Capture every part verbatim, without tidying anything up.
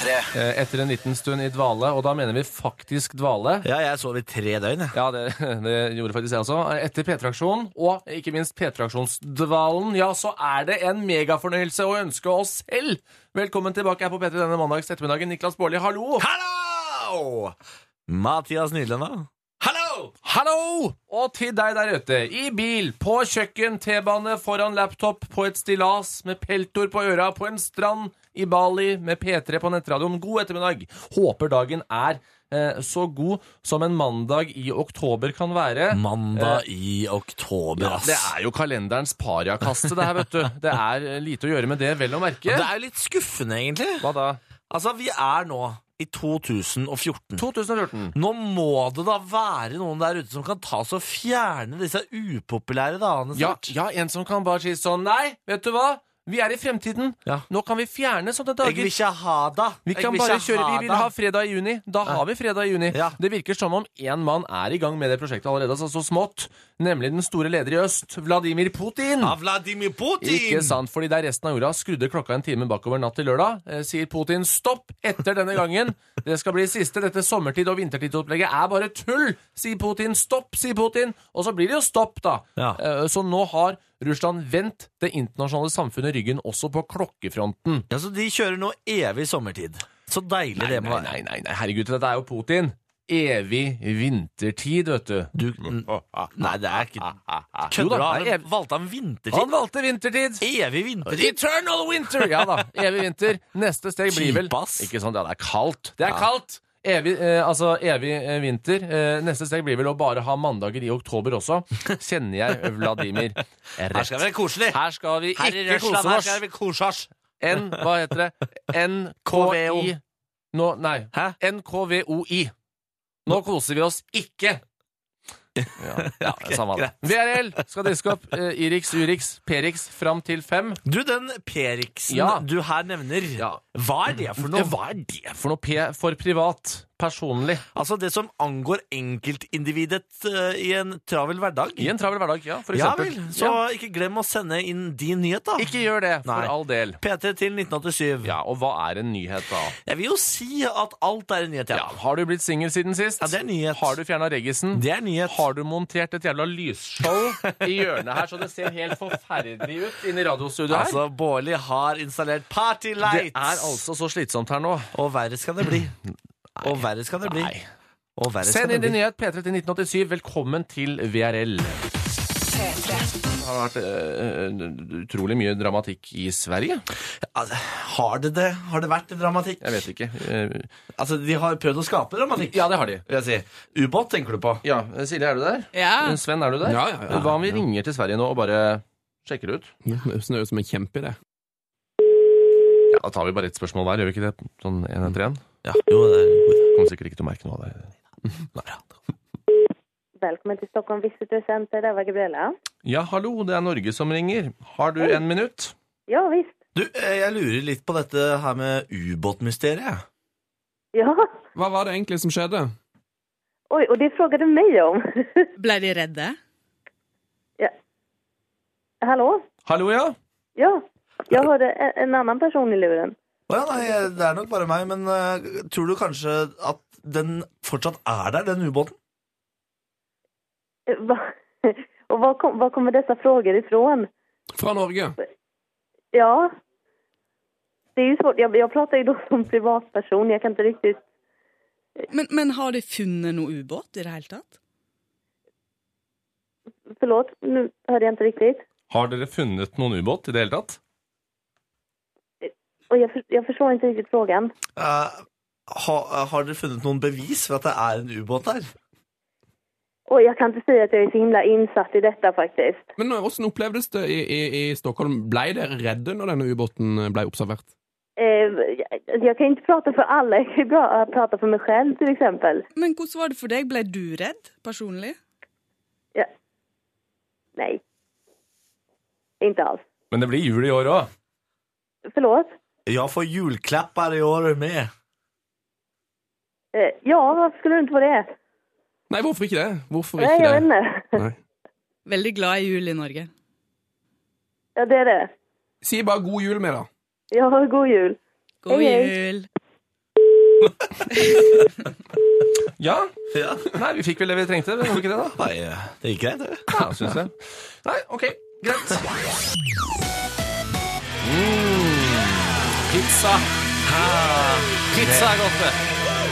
tre. Etter en liten stund i dvale, og da mener vi faktisk dvale. Ja, jeg sov i tre døgn, jeg. Ja, det, det gjorde faktisk jeg også. Etter P tre-aksjonen, og ikke minst P tre-aksjonsdvalen, ja, så er det en megafornøyelse å ønske oss selv. Velkommen tilbake her på P tre denne mandags ettermiddagen. Niklas Baarli, hallo! Hallo! Mathias Nydlund, Hallo! Hallo! Og til deg der ute, i bil, på kjøkken, T-bane, foran laptop, på et stillas, med peltor på øra, på en strand, i Bali, med P tre på nettradioen. God ettermiddag. Håper dagen er eh, så god som en mandag i oktober kan være. Mandag eh, i oktober, ja, ass. det er jo kalenderens pariakaste, det her, vet du. Det er lite å gjøre med det, vel å merke. Det er litt skuffende, egentlig. Hva da? Altså, vi er nå i to tusen og fjorten. to tusen og fjorten. Nå må det da være noen der ute som kan ta så fjerne disse upopulære dagene Ja, snart. ja, en som kan bare si sånn, nei, vet du hva? Vi er i fremtiden. Ja. Nå kan vi fjerne sånne dager. Jeg vil ikke ha det. Vi kan bare kjøre, vi vil ha fredag i juni. Da har vi fredag i juni. Ja. Det virker som om en mann er i gang med det prosjektet allerede, altså så smått. Nemlig den store leder i øst, Vladimir Putin. Ja, Vladimir Putin! Ikke sant, fordi der resten av jorda skrudde klokka en time bakover natt til lørdag, eh, sier Putin stopp etter denne gangen. Det skal bli siste. Dette sommertid- og vintertidsopplegget er bare tull, sier Putin. Stopp, sier Putin. Og så blir det jo stopp, da. Ja. Eh, så nå har Russland vendt det internasjonale samfunnet ryggen også på klokkefronten. Ja, så de kjører nå evig sommertid. Så deilig Nei, det må nei, være. nei, nei, nei, herregud, dette er jo Putin. Evig vintertid, vet du. Du, nei, det er ikke Jo da, kødder du? det er Han ev- valgte han vintertid? Han valgte vintertid. Evig vintertid? Eternal winter! Ja da, evig vinter. Neste steg blir vel Kjipass. Ikke sånn, ja, det er kaldt. Det er Ja. kaldt! Evig, eh, altså evig eh, vinter. Eh, neste steg blir vel å bare ha mandager i oktober også. Kjenner jeg Vladimir rett. Her skal det være koselig. Her skal vi Her i ikke Russland, kose her oss. skal vi kose oss. N, hva heter det? N K I Nå, nei. Hæ? N K V O I. Nå koser vi oss ikke. Ja, ja Ok, samme det. greit. V R L skal diske opp eh, Irix, Urix, Perix fram til fem. Du, den Periksen Ja. du her nevner, Ja. hva er det for noe? Hva er det for noe? P for privat. Personlig. Altså det som angår enkeltindividet uh, i en travel hverdag? I en travel hverdag, ja, for Ja eksempel. vel, så Ja. ikke glem å sende inn din nyhet da. Ikke gjør det, for Nei. all del. P T til nitten åttisyv. Ja, og hva er en nyhet da? Jeg vil jo si at alt er en nyhet, Ja, ja. har du blitt singel siden sist? Ja, det er nyhet. Har du fjernet reggisen? Det er nyhet. Har du montert et jævla lysshow i hjørnet her, så det ser helt forferdelig ut inne i radiostudioet her? Altså, Baarli har installert Party Det Lights. er altså så slitsomt her nå. Og verre skal det bli. Og verre skal det bli. Nei. Og verre skal Send det inn din bli. nyhet, P tre til nitten åttisyv. Velkommen til V R L. Det har vært øh, utrolig mye dramatikk i Sverige. Altså, har det det? Har det vært dramatikk? Jeg vet ikke. Eh, Altså, de har prøvd å skape dramatikk. Ja, det har de. Vil jeg si. Ubåt tenker du på? Ja, Silje, er du der? Ja. Sven, er du der? Ja, ja, ja. Hva om vi ringer til Sverige nå og bare sjekker det ut? Ja, det høres ut som en kjempeidé. Ja, da tar vi bare ett spørsmål hver, gjør vi ikke det? Sånn en etter en? Ja, jo, det er en god idé. Kommer sikkert ikke til å merke noe av det. Välkommen till Stockholm Visitor Center, det var Gabriella. Ja, hallo, det er Norge som ringer. Har du en minutt? Ja, visst. Du, eh, jeg lurer litt på dette her med ubåtmysteriet. Ja. Hva var det egentlig som skjedde? Oj, och det frågade du mig om. Ble de redde? ja. Hallå? Hallo, ja? Ja. Jag hörde en, en annan person i luren. Å ja, nei, det er nok bare meg, men eh, tror du kanskje at den fortsatt er der, den ubåten? Eh, Va? Och var, kom, var kommer dessa frågor ifrån? Fra Norge. Ja. Det är ju svårt. Jag, jag pratar ju då som privatperson. Jag kan inte riktigt... Men, men har de funnet noe ubåt i det hele tatt? Förlåt, nu hörde jag inte riktigt. Har dere funnet noen ubåt i det hele tatt? Och jag, för, jag förstår inte riktigt frågan. Eh, ha, har dere funnet noen bevis for at det er en ubåt der? Och jag kan inte säga att jag är så himla insatt i detta faktiskt. Men hvordan opplevdes det i, i, i Stockholm? Ble dere redde når denne ubåten ble observert? Eh, jag, jag kan inte prata för alla. Jag kan ju bra prata för mig själv till exempel. Men hvordan var det for deg? Ble du redd personlig? Ja. Nej. Inte alls. Men det blir jul i år også. Förlåt? Jeg får julklappar i år med. Eh, ja, varför skulle du inte få det? Nei, hvorfor ikke det? Hvorfor Nej, ikke jag vet det? inte. Nei. Veldig glad i jul i Norge. Ja, det är det. Si bare god jul med da. Ja, god jul. God Hei, hei. jul! Ja. Ja. Nei, vi fikk vel det vi trengte. Vi gjorde ikke det, da? Nei, det gikk greit, det. Ja, synes jeg. Nei, ok, greit. Mm, pizza. Pizza er godt, det.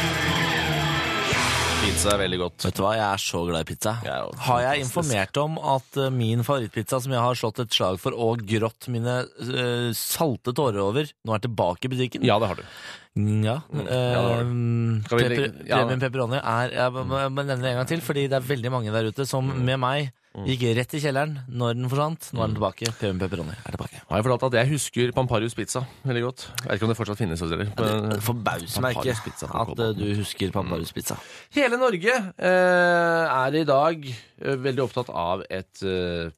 Pizza er veldig godt. Vet du hva, jeg er så glad i pizza. Jeg er jo Har jeg fantastisk. informert om at uh, min favorittpizza, som jeg har slått et slag for og grått mine uh, salte tårer over, nå er tilbake i butikken? Ja, det har du. Ja. ja, det var det. Uh, Skal vi pepper, legge- ja. Premium pepperoni er Jeg må må- må nevne det en gang til, fordi det er veldig mange der ute som med meg gikk rett i kjelleren når den forsvant. Nå er den tilbake. Premium pepperoni er tilbake. Har jeg fortalt at jeg husker Pamparius pizza veldig godt. Jeg vet ikke om det fortsatt finnes hos dere. Det forbauser meg ikke Pamparius pizza på at Coop. uh, du husker Pamparius pizza. Hele Norge eh, er i dag eh, veldig opptatt av et, eh,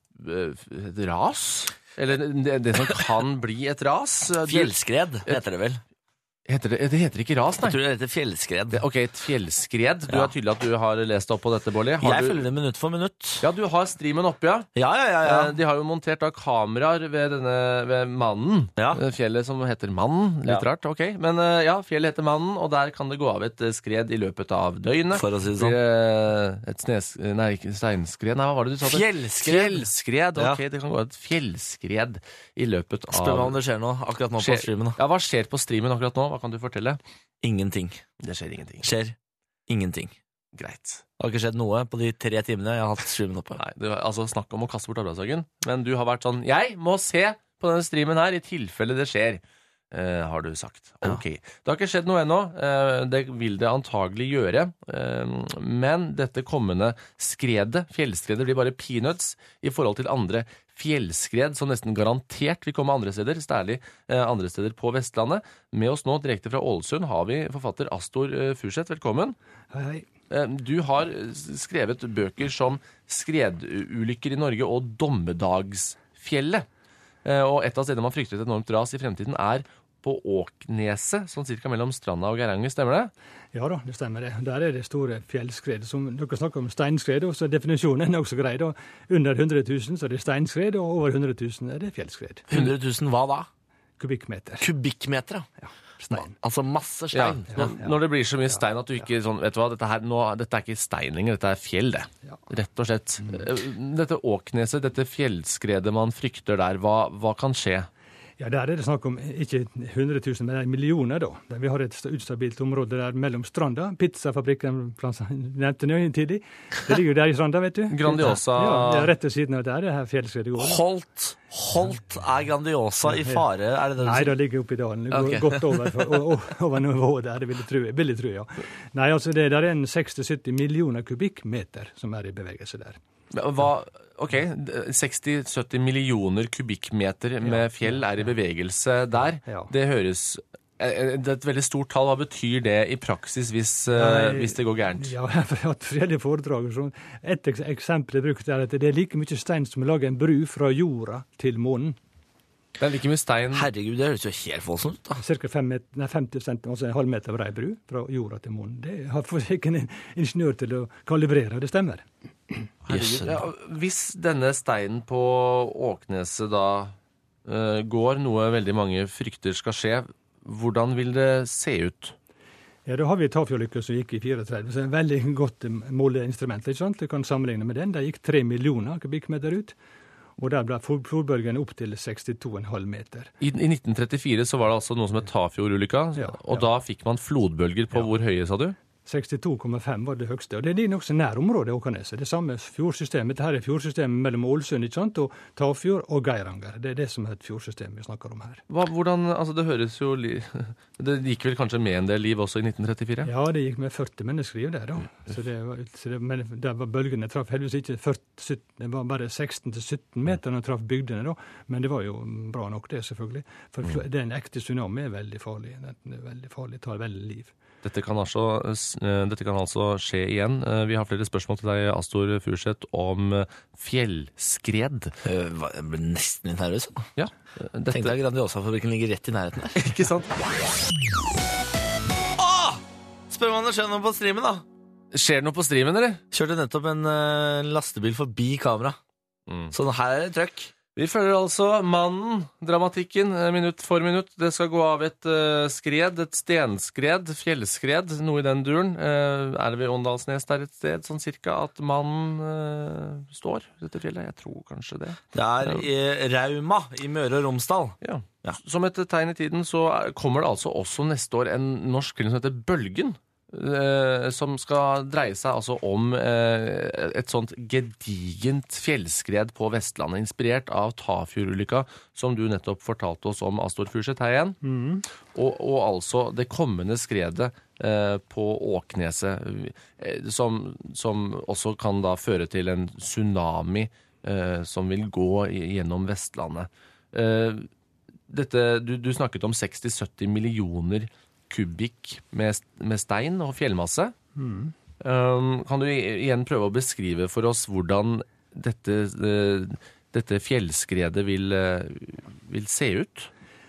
et ras. Eller det, det som kan bli et ras. Du- Fjellskred heter det vel. Heter det, det heter ikke ras, nei. Jeg tror det heter fjellskred. Det, ok, et fjellskred. Du Ja. er tydelig at du har lest opp på dette, Bårli. Har Jeg du- følger det minutt for minutt. Ja, du har streamen oppe, ja. Ja, ja, ja, ja. Eh, De har jo montert da kameraer ved denne ved Mannen. Ja. Eh, Fjellet som heter Mannen. Litt Ja. rart, ok. Men eh, ja, fjellet heter Mannen, og der kan det gå av et eh, skred i løpet av døgnet. For å si det Blir sånn. det Et snes... Nei, ikke steinskred. Nei, hva var det du sa? Fjellskred. Fjellskred, Ja. ok. Det kan gå et fjellskred i løpet av Spør meg om det skjer noe akkurat nå på Skjer- streamen. Da. Ja, hva skjer på streamen akkurat nå? Hva kan du fortelle? Ingenting. Det skjer ingenting. Skjer ingenting. Greit. Det har ikke skjedd noe på de tre timene jeg har hatt streamen oppe. Nei, det var, altså snakk om å kaste bort arbeidsdagen. Men du har vært sånn, jeg må se på denne streamen her i tilfelle det skjer, eh, har du sagt. Ja. Ok. Det har ikke skjedd noe ennå. Eh, det vil det antagelig gjøre. Eh, men dette kommende skredet, fjellskredet, blir bare peanuts i forhold til andre fjellskred som nesten garantert vil komme andre steder, særlig eh, andre steder på Vestlandet. Med oss nå direkte fra Ålesund har vi forfatter Astor eh, Furseth. Velkommen. Hei, hei. Eh, Du har skrevet bøker som Skredulykker i Norge og Dommedagsfjellet. Eh, Og et av stedene man frykter et enormt ras i fremtiden er på Åkneset, sånn cirka mellom Stranda og Geiranger, stemmer det? Ja da, det stemmer det. Der er det store fjellskred. Som dere snakker om steinskred, og så definisjonen er også grei. da. Under hundre tusen så er det steinskred, og over hundre tusen er det fjellskred. hundre tusen hva da? Kubikkmeter. Kubikkmeter, ja. Stein. Altså masse Ja. stein. Når, når det blir så mye stein at du ikke sånn, vet du hva, dette, her, nå, dette er ikke stein lenger, dette er fjell, det. Ja. Rett og slett. Eh, Dette Åkneset, dette fjellskredet man frykter der, hva, hva kan skje? Ja, Der er det snakk om ikke hundre tusen, men millioner, da. Der vi har et sta- ustabilt område der mellom Stranda. Pizzafabrikken plass- nevnte jeg tidlig. Det ligger jo der i Stranda, vet du. Grandiosa. Ja, ja, rett ved siden av der er det her fjellskredet går. da. Holt, Holt er Grandiosa i fare, er det det du Nei, sier? det ligger oppe i dalen. Det går Ok. godt over, for- o- o- over nivået der, det vil jeg tro. Vil jeg tro ja. Nei, altså det der er en seksti til sytti millioner kubikkmeter som er i bevegelse der. Hva, ok, seksti til sytti millioner kubikkmeter med fjell er i bevegelse der. Ja. Det høres eh, Det er et veldig stort tall. Hva betyr det i praksis hvis, eh, Nei, hvis det går gærent? Ja, jeg har hatt forskjellige foredrag. og sånn. Et eks- eksempel jeg brukte er at det er like mye stein som å lage en bru fra jorda til månen. Det er like mye stein. Herregud, det høres jo helt voldsomt ut, da. Cirka fem met- nei, femti cent, altså en halv meter brei bru fra jorda til månen. Det har fått ikke en ingeniør til å kalibrere, og det stemmer. Herregud. Ja, hvis denne steinen på Åkneset da eh, går, noe veldig mange frykter skal skje, hvordan vil det se ut? Ja, Da har vi Tafjordlykka som gikk i tretifire, så det er et veldig godt eh, måleinstrument. Ikke sant? Du kan sammenligne med den. De gikk tre millioner kubikkmeter ut. Og der ble flod- flodbølgene opp til sekstito komma fem meter. I, I nitten trettifire så var det altså noe som het Tafjordulykka, Ja, og ja. da fikk man flodbølger på Ja. hvor høye, sa du? sekstito komma fem var det høgste. Og det er nokså nær området Åkneset. Det samme fjordsystemet. Dette her er fjordsystemet mellom Ålesund ikke sant? Og Tafjord og Geiranger. Det er det som er et fjordsystem vi snakker om her. Hva, hvordan, altså det høres jo li... Det gikk vel kanskje med en del liv også i nitten trettifire? Ja, det gikk med førti menneskeliv der, da. Så det var, så det, men der var bølgene traff heldigvis ikke førti, sytten, det var bare seksten til sytten meter når de traff bygdene, da. Men det var jo bra nok, det, selvfølgelig. For fl- det er en ekte tsunami er veldig farlig. Den er veldig farlig, tar veldig liv. Dette kan, altså, eh, dette kan altså skje igjen. Eh, Vi har flere spørsmål til deg, Astor Furseth, om eh, fjellskred. Øh, hva- Jeg ble nesten litt nervøs. da. Ja, eh, Tenk dette... deg Grandiosa-fabrikken ligger rett i nærheten der. Ikke sant? Åh! Spør meg om det skjer noe på streamen, da. Skjer det noe på streamen, eller? Kjørte nettopp en øh, lastebil forbi kamera. Mm. Så her er det trøkk. Vi følger altså mannen, dramatikken, minutt for minutt. Det skal gå av et uh, skred, et stenskred, fjellskred, noe i den duren. Uh, er det ved Åndalsnes der et sted, sånn cirka, at mannen uh, står, dette fjellet? Jeg tror kanskje det. Det er i Rauma i Møre og Romsdal. Ja. Ja. Som et tegn i tiden så kommer det altså også neste år en norsk film som heter Bølgen. Eh, som skal dreie seg altså om eh, et sånt gedigent fjellskred på Vestlandet, inspirert av Tafjordulykka, som du nettopp fortalte oss om, Astor Furseth, her igjen. Mm. Og, og altså det kommende skredet eh, på Åkneset, eh, som, som også kan da føre til en tsunami eh, som vil gå gjennom Vestlandet. Eh, dette, du, du snakket om seksti til sytti millioner kubikk med, med stein og fjellmasse. Mm. Um, kan du igjen prøve å beskrive for oss hvordan dette, uh, dette fjellskredet vil, uh, vil se ut?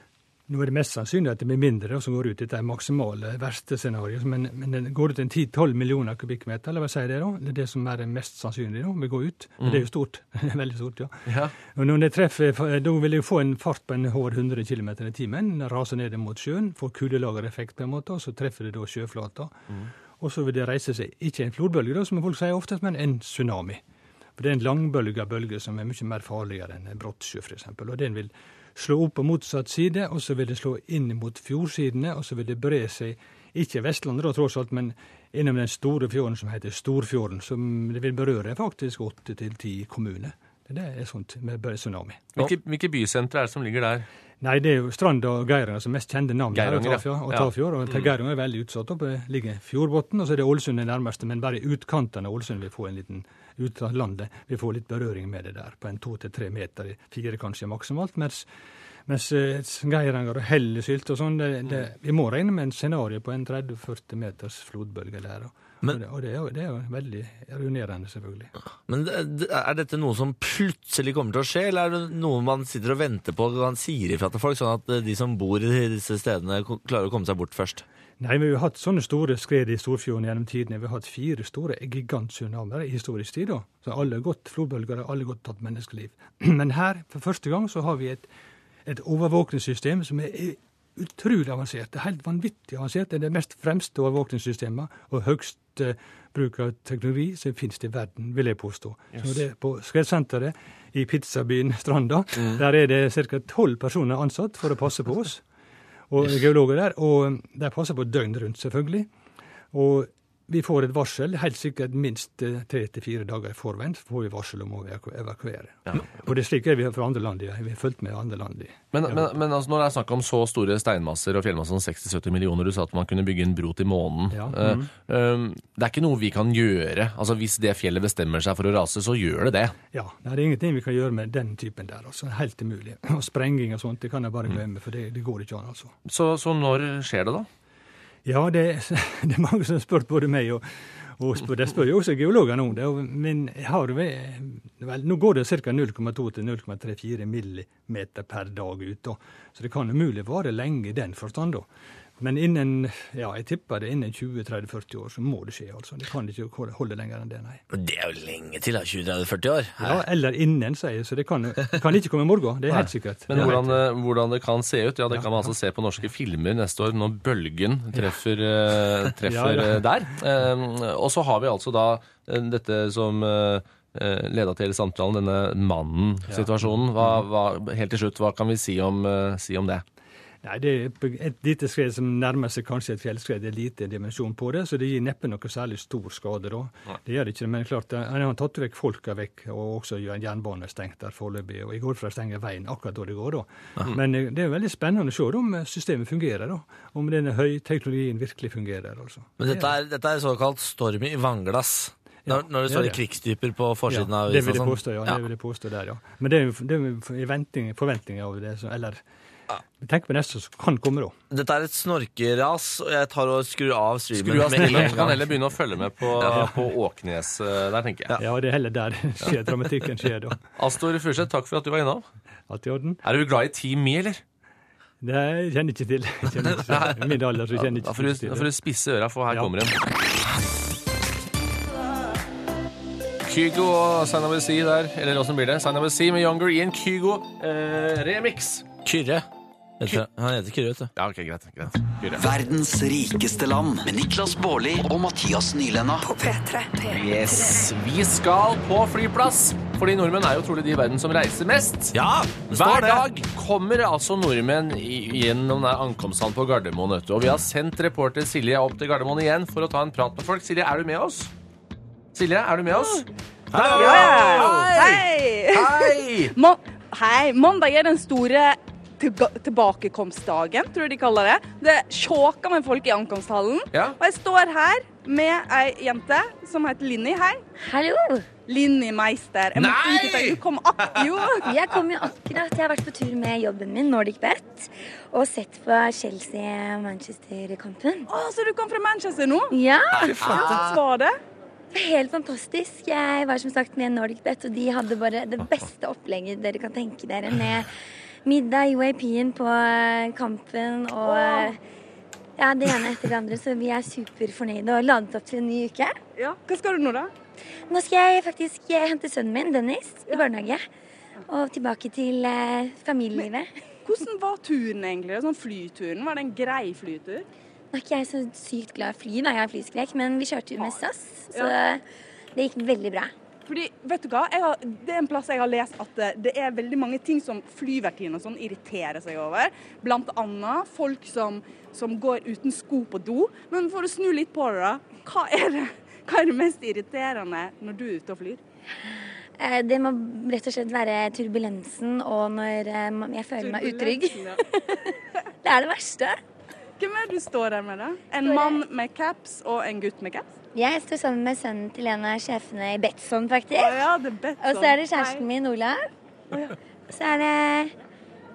Nå er det mest sannsynlig at det blir mindre som går ut i det maksimale verste scenariet, men, men det går ut en ti til tolv millioner kubikkmeter, eller hva sier det da? Det er det som er det mest sannsynlige da, vil gå ut. Mm. Det er jo stort, det er veldig stort, ja. ja. Og når det treffer, da vil det få en fart på en over hundre kilometer i timen, raser ned mot sjøen, får kulelagereffekt på en måte, og så treffer det da sjøflata. Mm. Og så vil det reise seg, ikke en flodbølge da, som folk sier oftest, men en tsunami. For det er en langbølga bølge som er mye mer farligere enn brottsjø, for eksempel, og den vil slå opp på motsatt side, og så vil det slå inn mot fjordsidene, og så vil det bre seg, ikke Vestlandet da tross alt, men innom den store fjorden som heter Storfjorden, som det vil berøre faktisk åtte til ti kommuner. Det er sånt med tsunami. Hvilke, hvilke bysentre er det som ligger der? Nei, det er jo Strand og Geiranger som mest kjente navn. Geiranger, ja. Og Tafjord, og Geiranger er veldig utsatt oppe, ligger fjordbotten, og så er det Ålesund det nærmeste, men bare utkantene av Ålesund vil få en liten ut av landet, vi får litt berøring med det der, på en to til tre meter, fire kanskje maksimalt, mens, mens Geiranger og Hellesylt og sånn, det, det, vi må regne med en scenario på en tretti til førti meters flodbølge der, og, men, og, det, og det, er jo, det er jo veldig ruinerende selvfølgelig. Men er dette noe som plutselig kommer til å skje, eller er det noe man sitter og venter på, og man sier ifra til folk, sånn at de som bor i disse stedene klarer å komme seg bort først? Nei, vi har hatt sånne store skred i Storfjorden gjennom tidene. Vi har hatt fire store giganttsunamer i historisk tid. Da. Så alle har gått flodbølger, alle har gått tatt menneskeliv. Men her, for første gang, så har vi et, et overvåkningssystem som er utrolig avansert. Det er helt vanvittig avansert. Det er det mest fremste overvåkningssystemet og høgst uh, bruk av teknologi som finnes i verden, vil jeg påstå. Yes. Så det er på skredsenteret i pizzabyen Stranda. Mm. Der er det ca. tolv personer ansatt for å passe på oss. Og geologer der, og de passer på døgn rundt selvfølgelig. Og vi får et varsel, helt sikkert minst tre til fire dager i forveien, så får vi varsel om å evakuere. Ja. Og det er slik er vi fra andre land, vi har fulgt med andre land. Men, men, men altså, når det er snakk om så store steinmasser og fjellmasser som seksti til sytti millioner, du sa at man kunne bygge en bro til månen. Ja. Mm. Uh, um, det er ikke noe vi kan gjøre. Altså hvis det fjellet bestemmer seg for å rase, så gjør det det. Ja, det er ingenting vi kan gjøre med den typen der, altså. Helt umulig. Og sprenging og sånt, det kan jeg bare glemme, for det, det går ikke an, altså. Så, så når skjer det da? Ja, det, det er mange som har spurt både meg og, og spør, det spør jo også geologene om det. Men jeg har, vel, nå går det ca. null komma to til null komma tre fire millimeter per dag ut. Da. Så det kan umulig vare lenge i den forstand. Da. Men innen, ja, jeg tipper det innen tjue, tretti, førti år, så må det skje. Altså. Det kan ikke holde lenger enn det, nei. Men det er jo lenge til, da, tjue, tretti, førti år. Ja, eller innen, sier jeg, så det kan, kan ikke komme i morgen. Det er helt sikkert. Men hvordan, helt... hvordan det kan se ut, ja, det kan man altså se på norske filmer neste år, når bølgen treffer, uh, treffer ja, ja. der. Um, og så har vi altså da dette som... Uh, leda til hele samtalen, denne mannen-situasjonen. Hva, hva, helt til slutt, hva kan vi si om, uh, si om det? Nei, det er et lite skred som nærmer seg kanskje et fjellskred. Det er lite dimensjon på det, så det gir neppe noe særlig stor skade da. Ja. Det gjør det ikke, men klart, han har tatt vekk folka vekk, og også gjør en jernbane stengt der foreløpig, og i går for å stenge veien akkurat da det går da. Ja. Men det er veldig spennende å se om systemet fungerer da, om denne høyteknologien virkelig fungerer. Altså. Men dette er, dette er såkalt storm i vannglass. Når, når det står ja, krigsdyper på forsiden ja, av det vil jeg påstå, ja, ja. Det vil jeg påstå der, ja. Men det er, det er i venting, forventninger av det, så, eller tenk på neste som kan komme da. Dette er et snorkeras, og jeg tar og skrur av streamen. Skru av streamen, kan heller begynne å følge med på, ja. på Åknes der, tenker jeg. Ja, det er heller der skjer, dramatikken skjer da. Astor Furseth, takk for at du var innom. Alt i orden. Er du glad i Team Me, eller? Det kjenner ikke til. Jeg kjenner ikke til. Min alder, så kjenner ikke da får du, til. Da får du spisse øra, for her ja. kommer en. Kygo og Sign of a Sea der. Eller hvordan blir det? Sign of a Sea med Younger i en Kygo eh, remix. Kyrre. Heter, han heter Kyrre, vet du. Ja, ok, greit. greit. Kyrre. Verdens rikeste land med Niklas Baarli og Mathias Nylenda. På P tre. Yes, vi skal på flyplass. Fordi nordmenn er jo trolig de i verden som reiser mest. Ja, det står Hver det. dag kommer altså nordmenn i- gjennom den ankomsthallen på Gardermoen. Vet du. Og vi har sendt reporter Silje opp til Gardermoen igjen for å ta en prat med folk. Silje, er du med oss? Silje, er du med oss? Hei! Hei! Mon Hei! Mandag er den store tilga- tilbakekomstdagen, tror jeg de kaller det. Det sjåker med folk i ankomsthallen. Ja. Og jeg står her med ei jente som heter Linni. Hei. Hallo! Linni Meister. Jeg måtte Nei! ikke tenke- Du kom ak jo. Jeg kom jo akkurat. Jeg har vært på tur med jobben min, Nordic Bet, og sett på Chelsea-Manchester-kampen. Å, så du kom fra Manchester nå? Ja, Hvordan var det? helt fantastisk. Jeg var som sagt med Nordic Bet, og de hadde bare det beste opplegget dere kan tenke dere, med middag, U A P-en på eh, kampen og eh, ja, det ene etter det andre. Så vi er superfornøyde og ladet opp til en ny uke. Ja. Hva skal du nå, da? Nå skal jeg faktisk eh, hente sønnen min, Dennis, i barnehage. Og tilbake til eh, familielivet. Hvordan var turen egentlig? Sånn flyturen, var det en grei flytur? Nå er ikke jeg så sykt glad i fly, da. Jeg har flyskrek, men vi kjørte jo med S A S, så Ja. det gikk veldig bra. Fordi, vet du hva? Jeg har, det er en plass jeg har lest at det, det er veldig mange ting som flyvertiene og sånn irriterer seg over. Blant annet folk som, som går uten sko på do. Men for å snu litt på det da, hva er det, hva er det mest irriterende når du er ute og flyr? Eh, Det må rett og slett være turbulensen, og når eh, jeg føler meg utrygg. Turbulensen, ja. Det er det verste. Hvem er det du står der med da? En Står mann med caps og en gutt med caps? Jeg står sammen med sønnen til en av sjefene i Betson, Å faktisk. ja, det er bedt Og så er det kjæresten min, Ola. Og så er det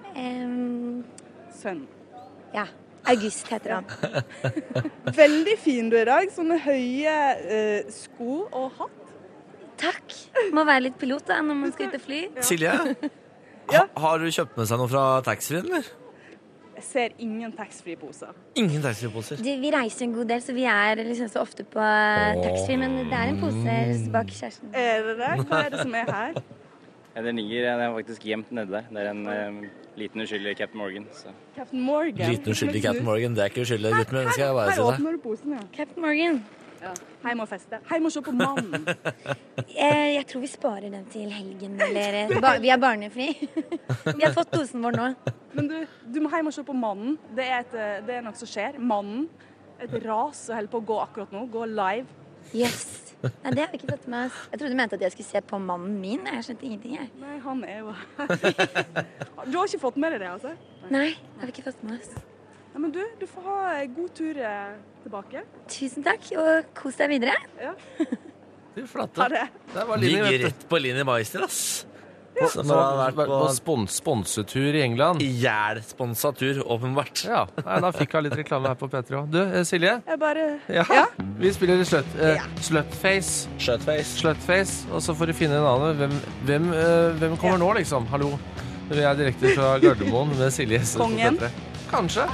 em, Sønn. ja, August heter han. Veldig fin du i dag. Sånne høye eh, sko og hatt. Takk. Må være litt pilot da, når man skal ut og fly. Silje, ha, har du kjøpt med seg noe fra taxfree-en, eller? Jeg ser ingen taxfree-poser. Ingen taxfree-poser. Du, vi reiser en god del, så vi er liksom så ofte på taxfree, men det er en pose bak kjæresten. Er det det? Hva er det som er her? Ja, den ligger den er faktisk gjemt nede der. Det er en eh, liten uskyldig Captain Morgan. Så. Captain Morgan. Liten uskyldig Captain Morgan. Det er ikke uskyldig, gutt, men det skal jeg bare Her si deg. åpner du posen, ja. Captain Morgan. ja. Heim og feste. Heim og se på mannen. Jeg, jeg tror vi sparer den til helgen, eller ba, vi er barnefri. Vi har fått dosen vår nå. Men du, du må hjem og se på mannen. Det er, et, det er noe som skjer. Mannen. Et ras som holder på å gå akkurat nå. Gå live. Yes. Nei, det har vi ikke fått med oss. Jeg trodde du mente at jeg skulle se på mannen min. Jeg skjønte ingenting, jeg. Nei, han er jo Du har ikke fått med deg det, altså? Nei, det har vi ikke fått med oss. Ja, men du, du får ha en god tur eh, tilbake. Tusen takk, og kos deg videre. Ja. Fy flate. Ha det. Det var Linni, Ligger vet du. rett på Linni Meister, ass. Som Som har har vært vært på på spons sponsetur i England. ihjelsponsa tur, åpenbart. Ja, nei, da fikk jeg litt reklame her på P tre også. Du, eh, Silje? Jeg bare Ja. Vi spiller slut, eh, Slutface. Shutface. Slutface, og så får du finne navnet. Hvem, hvem, eh, hvem kommer nå, liksom? Hallo? Vi er direkte fra Gardermoen med Silje. Så på Kongen. P tre. Kanskje.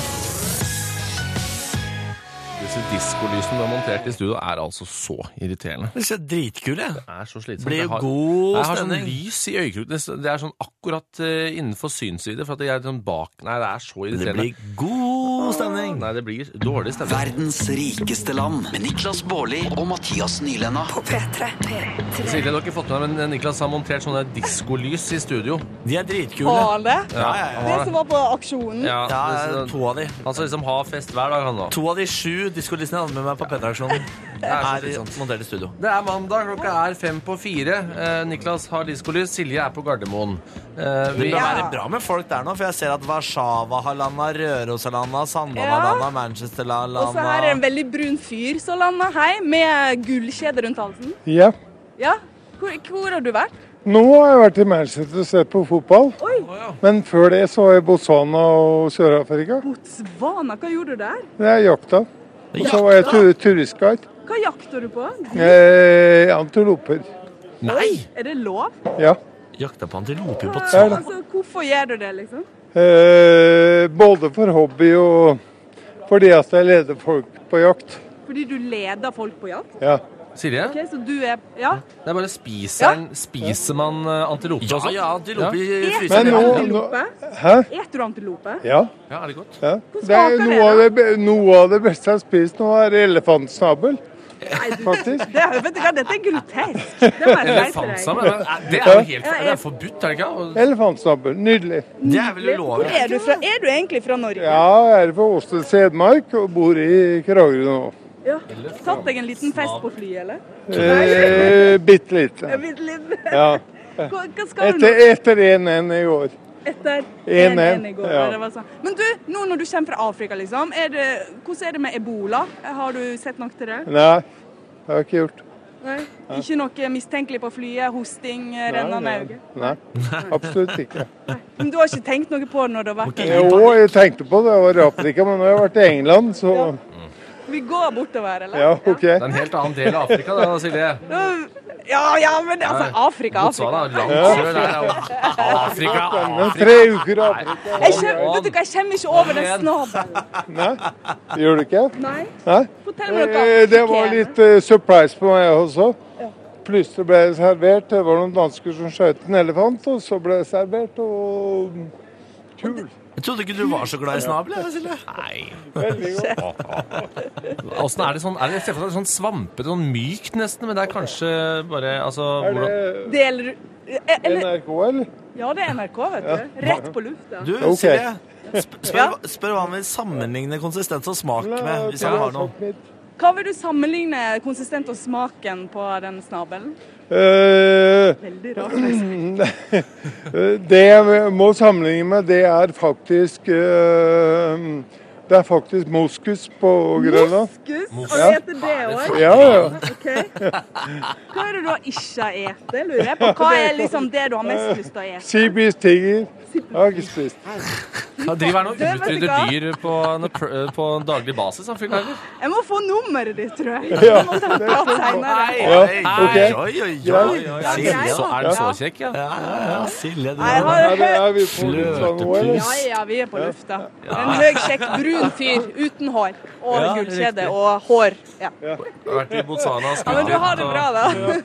Disse diskolysene du har montert i studio er altså så irriterende. Det ser dritkul, jeg. Det er så slitsomt. Blir Jeg jo har- god Jeg har sånn stemning. lys i øyekrokene. Det er sånn akkurat eh, innenfor synsvidde, for at jeg er sånn bak. Nei, det er så Det irriterende. blir god stemning. Nei, det blir dårlig stemning. Verdens rikeste land med Niklas Baarli og Mathias Nylenda. På P tre. Silje, dere har ikke fått med deg, men Niklas har montert sånne diskolys i studio. De er dritkule. Har han det? Ja, ja, Det som var på aksjonen? Ja, Ja, det- to av de. Han skal liksom ha fest hver dag, han da. To av de sju diskolysene jeg hadde med meg på P tre-aksjonen, er er montert i studio. Det er mandag, klokka er fem på fire. Eh, Niklas har diskolys, Silje er på Gardermoen. Eh, Det vi, bør være bra med folk der nå, for jeg ser at Warszawa har landa, Røros har landa, Sandal har Ja. landa, Manchester har Og så her er en landa. veldig brun fyr som lander hei med gullkjede rundt halsen. Ja, Ja, hvor, hvor har du vært? nå har jeg vært i Manchester og sett på fotball. Men før det så var jeg i Botswana og Sør-Afrika. Botswana, hva gjorde du der? Det er jakta. Og så var jeg tu turistguide. Hva jakter du på? Eh, antiloper. Nei! Er det lov? Ja. Jakta på antilope i Det er Botswana. det. Altså, hvorfor gjør du det, liksom? Eh, både for hobby og fordi at jeg leder folk på jakt. Fordi du leder folk på jakt? Ja. Silje? Ok, så du er... Ja? Det er bare spiser, ja. spiser man uh, antilope ja, også? Ja, antilope i ja. fryser. Men nå, nå, hæ? Eter du antilope? Ja. Ja, er det godt? Ja. Det er noe, av det, noe av det beste jeg har spist nå er elefantsnabel. Nei, du, faktisk. Det, vet du hva, dette er grotesk. Det må jeg si til deg. Elefantsnabel? Det er jo helt det er forbudt, er det ikke? Elefantsnabel, nydelig. Det er vel lov. Hvor er du fra? Er du egentlig fra Norge? Ja, jeg er fra Åsted Sedmark og bor i Kragerø nå. Ja. Tatt deg en liten fest på fly, eller? Eh, bitte litt. Bitte litt. Ja. Hva, hva skal du Etter, etter en en i går. Etter en en i går. Ja. Det var sånn. Men du, nå når du kommer fra Afrika, liksom, er det, hvordan er det med Ebola? Har du sett nok til det? Nei, det har jeg ikke gjort. Nei. Ikke noe mistenkelig på flyet? Hosting, rennende øyne? Nei, absolutt ikke. Nei. Men du har ikke tenkt noe på det når du har vært der? Jo, jeg tenkte på det. Jeg var i Afrika, men nå har jeg vært i England, så... Ja. Vi går bortover, eller? Ja, ok. Det er en helt annen del av Afrika, da, Silje. Ja, ja, men altså, Afrika, Afrika. Langt sør, der er jo Afrika, Men tre uker i Afrika. Jeg kommer, vet du hva, jeg kommer ikke over den snabelen. Nei, gjør du ikke? Nei. Nei? Fortell meg noe. Det var litt uh, surprise på meg også. Ja. Plutselig ble det servert. Det var noen dansker som skjøt en elefant, og så ble det servert, og kul. Jeg trodde ikke du var så glad i snabel, jeg, Silje. Nei. Veldig godt. Hvordan er det sånn, er det, det er sånn svampete, sånn mykt nesten, men det er kanskje bare, altså... Er det Deler, eller, N R K, eller? Ja, det er N R K, vet du. Rett på lufta. Du, okay. Silje, sp spør, spør hva han vil sammenligne konsistens og smak med, hvis han har noe. Hva vil du sammenligne konsistent og smaken på den snabelen? Uh, Veldig rart. Det jeg må sammenligne med, det er faktisk uh, det er faktisk moskus på Grønland. Moskus? Og ja. Eter det også? Ja, ja. Okay. Hva er det du ikke eter, lurer jeg på? Hva er liksom det du har mest lyst til å ete? Sibistiger. Jeg har ikke spist. Han driver nå utrydder dyr på, på en daglig basis, han fyller heller. Jeg må få nummeret ditt, tror jeg. Ja, jeg må ta en prat senere. Ja, ok. Oi, oi, oi. Silje, så er den så kjekk, ja. Ja, ja, ja. Silje, du er, er, er vi på lufta? Ja, ja, vi er på lufta. En høy, kjekk, brun fyr uten hår. Og ja, gullkjede og hår. Ja. Jeg har vært i Botswana. Ja, men du har det bra, da.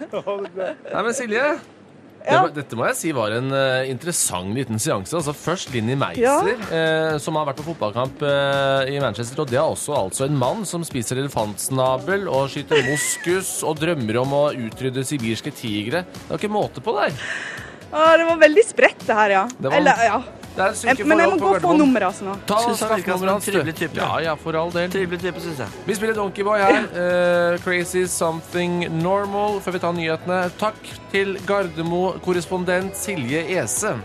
Nei, men Silje... Ja. Det, dette må jeg si var en uh, interessant liten seanse. Altså først Linni Meister, ja. uh, som har vært på fotballkamp uh, i Manchester. Og det er også altså en mann som spiser elefantsnabel og skyter moskus og drømmer om å utrydde sibirske tigre. Det var ikke måte på der. Ah, det var veldig spredt det her, ja. Det var, Eller, ja. Det er Men jeg må gå og få nummeret altså nå. Ta skaffnummeret hans, trivelig type. Ja, ja, for all del. Trivelig type, synes jeg. Vi spiller Donkey Boy her. Uh, Crazy Something Normal. Før vi tar nyhetene. Takk til Gardermo-korrespondent Silje Ese.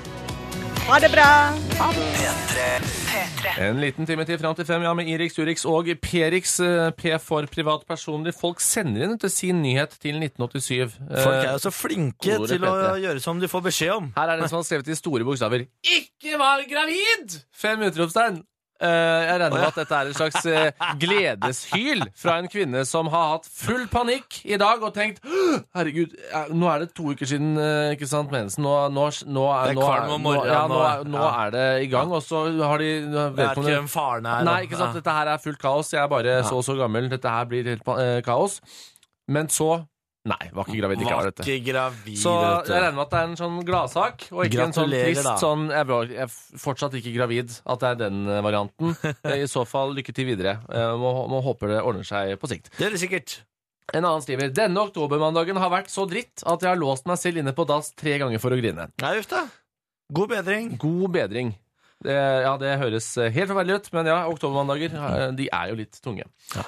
Ha det bra. Ha det. En liten time til frem til fem, ja, med Irix, Urix og Perix, P for privat personlig. Folk sender inn til sin nyhet til nitten åttisyv. Folk er jo så flinke uh, til å gjøre som de får beskjed om. Her er den som har skrevet i store bokstaver. Ikke var gravid! Fem utropstegn. Uh, jeg regner med at dette er en slags uh, gledeshyl fra en kvinne som har hatt full panikk i dag og tenkt, herregud, nå er det to uker siden, uh, ikke sant, mensen, nå, nå, nå, er, nå, er, nå, ja, nå, er, nå er det i gang, og så har de... Jeg vet ikke hvem faren er. Nei, ikke sant, dette her er fullt kaos, jeg er bare ja. så så gammel, dette her blir helt uh, kaos, men så... Nei, var ikke gravid, ikke var dette. Var ikke gravid, så jeg regner med at det er en sånn gladsak, og ikke en sånn trist, da. Sånn, jeg er, jeg er fortsatt ikke gravid, at det er den varianten. I så fall, lykke til videre. Jeg må, må håpe det ordner seg på sikt. Det er det sikkert. En annen skriver, denne oktobermandagen har vært så dritt at jeg har låst meg selv inne på dass tre ganger for å grine. Nei, uff da. God bedring. God bedring. Det, ja, det høres helt forferdelig ut, men ja, oktobermandager, de er jo litt tunge. Ja.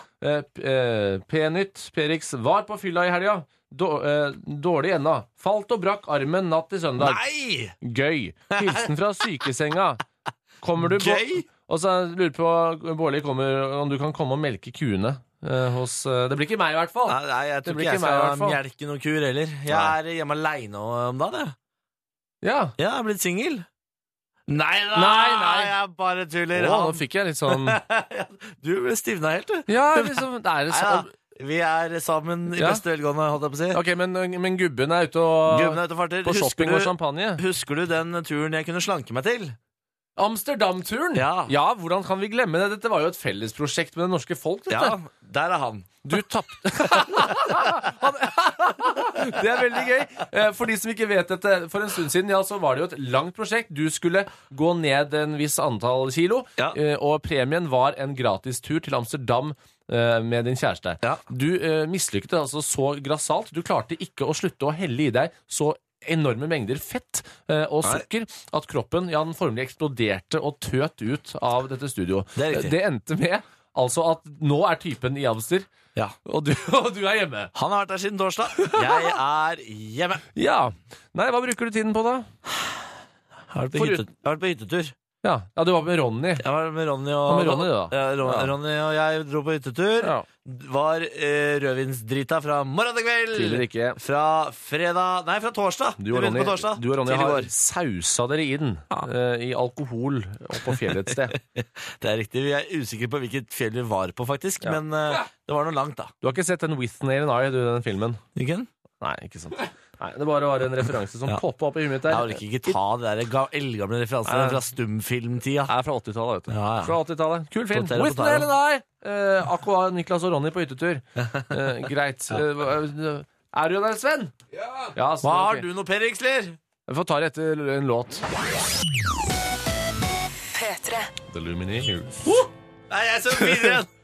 P-nytt, Perix var på fylla i helga. Dårlig enda. Falt og brakk armen natt til søndag. Nei! Gøy. Hilsen fra sykesenga. Kommer du Gøy? Og så lurer på, Bårli, kommer, om du kan komme og melke kuene. Hos, det blir ikke meg i hvert fall. Nei, nei jeg tror ikke jeg skal melke noen kur heller. Jeg er hjemme alene om dagen, jeg. Ja. Jeg er blitt single. Nei da, nei, nei. Jeg bare tuller. Åh, nå fikk jeg litt sånn... Du ble stivna helt, du. Ja, liksom, det er det sånn... Vi er sammen i ja. beste velgående, holdt jeg på å si. Ok, men, men gubben er ute og... Gubben er ute og farter. På shopping du, og champagne. Husker du den turen jeg kunne slanke meg til? Amsterdam-turen? Ja. ja, hvordan kan vi glemme det? Dette var jo et fellesprosjekt med det norske folk, dette. Ja, der er han. Du tappte. Det er veldig gøy. For de som ikke vet dette, for en stund siden, ja, så var det jo et langt prosjekt. Du skulle gå ned en viss antall kilo, Ja. og premien var en gratis tur til Amsterdam med din kjæreste. Ja. Du uh, mislykket altså så grassat. Du klarte ikke å slutte å helle i deg så enorme mengder fett uh, og sukker at kroppen, ja, den formelig eksploderte og tøt ut av dette studioet. Det er riktig. Det endte med altså at nå er typen i Amster, Ja. og, du, og du er hjemme. Han har vært der siden torsdag. Jeg er hjemme. Ja. Nei, hva bruker du tiden på da? Jeg har vært på, hytte, jeg har vært på hyttetur. Ja. ja, du var med Ronny. Jeg var med Ronny og, Hva med Ronny, da? Ja, Ron, Ja. Ronny og jeg dro på hyttetur. Ja. Var eh, rødvinsdrita fra morgen til kveld. Tviler ikke. Fra fredag Nei, fra torsdag. Du og Vi begynte Ronny, på torsdag. du og Ronny Til i har går. sausa dere inn eh, i alkohol og på fjellet et sted. Det er riktig. Vi er usikre på hvilket fjell vi var på, faktisk. Ja. Men eh, det var noe langt, da. Du har ikke sett den With Nail and I, du, den filmen? Ikke? Nei, ikke sant. Nei, det bare var en referanse som Ja. poppet opp i huet mitt der. Jeg orker ikke ta det der ga- eldgamle referansene Nei. fra stumfilmtida. Det er fra åttitallet, vet du. Ja, ja. Fra åttitallet. Kul film. Potere, With potere. Nail and I! Uh, Aqua, Niklas og Ronny på hyttetur. Eh, greit. Eh, hva- eh, er du der, Sven? Ja. ja så, Hva har ok. du noe, Per Riksler? Vi får ta det etter en låt. P tre. The Lumineers. Nei, jeg er så videre igjen!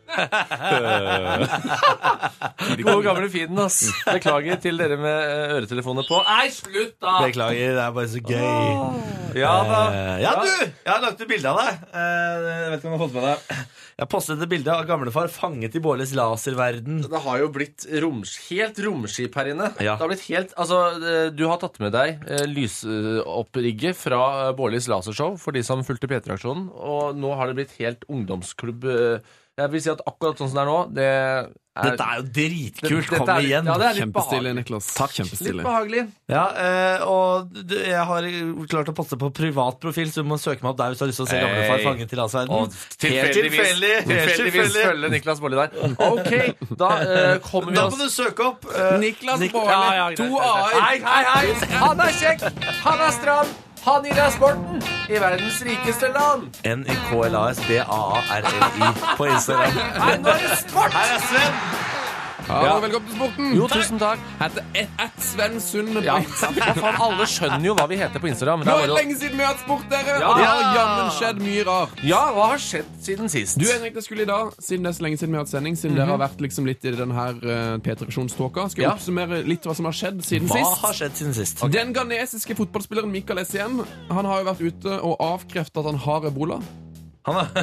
God gamle feeden, ass. Beklager til dere med eh, øretelefoner på. Nei, slutt da! Beklager, det er bare så gøy. Ja da. Eh, ja, du! Jeg har lagt ut bilde av deg. Eh, jeg vet ikke om du har fått med deg. Jeg har postet et bilde av gamlefar fanget i Bårles laserverden. Det har jo blitt roms, helt romskip her inne. Ja. Det har blitt helt, altså, eh, du har tatt med deg eh, lysopprigget fra eh, Bårlis lasershow for de som fulgte P tre-aksjonen, og nå har det blitt helt ungdomsklubb. eh, Jeg vil si at akkurat sånn som det er nå, det er... Dette er jo dritkult. Dette Kom er- igjen. Ja, det er litt Kjempestille, behagelig. Niklas. Takk. Litt Kjempestille. behagelig. Ja, eh, og du, jeg har klart å poste på privatprofil, så du må søke meg opp der hvis du har lyst til å se gamlefar Hey. fanget i laserverden. Og tilfeldigvis, tilfeldig, helt tilfeldigvis tilfeldig. følger Niklas Baarli der. Ok, da eh, kommer vi Da oss... må du søke opp eh, Niklas Nik- Baarli, Ja, ja, greit, to greit, greit. A-er. Hei, hei, hei! Han er kjekk! Han er stram! Han gir deg sporten i verdens rikeste land! N I K L A S B A A R L I på Instagram. Nei, nå er det sport! Her er Sven! Ja, velkommen til sporten. Jo, tusen takk. Heter ett Sven Sunde. Ja, hva faen, alle skjønner jo hva vi heter på Instagram. Nå Det er er det bare å- lenge siden vi har hatt sport, dere. Ja. Og det har jammen skjedd mye rart. Ja, hva har skjedd siden sist? Du, Henrik, det skulle i dag, siden det er så lenge siden vi har hatt sending, siden dere har vært liksom litt i den her uh, P tre-aksjonståka, skal jeg Ja. oppsummere litt hva som har skjedd siden Hva sist. har skjedd siden sist? Den ghanesiske fotballspilleren Mikael Essien, han har jo vært ute og avkreftet at han har ebola. Han har,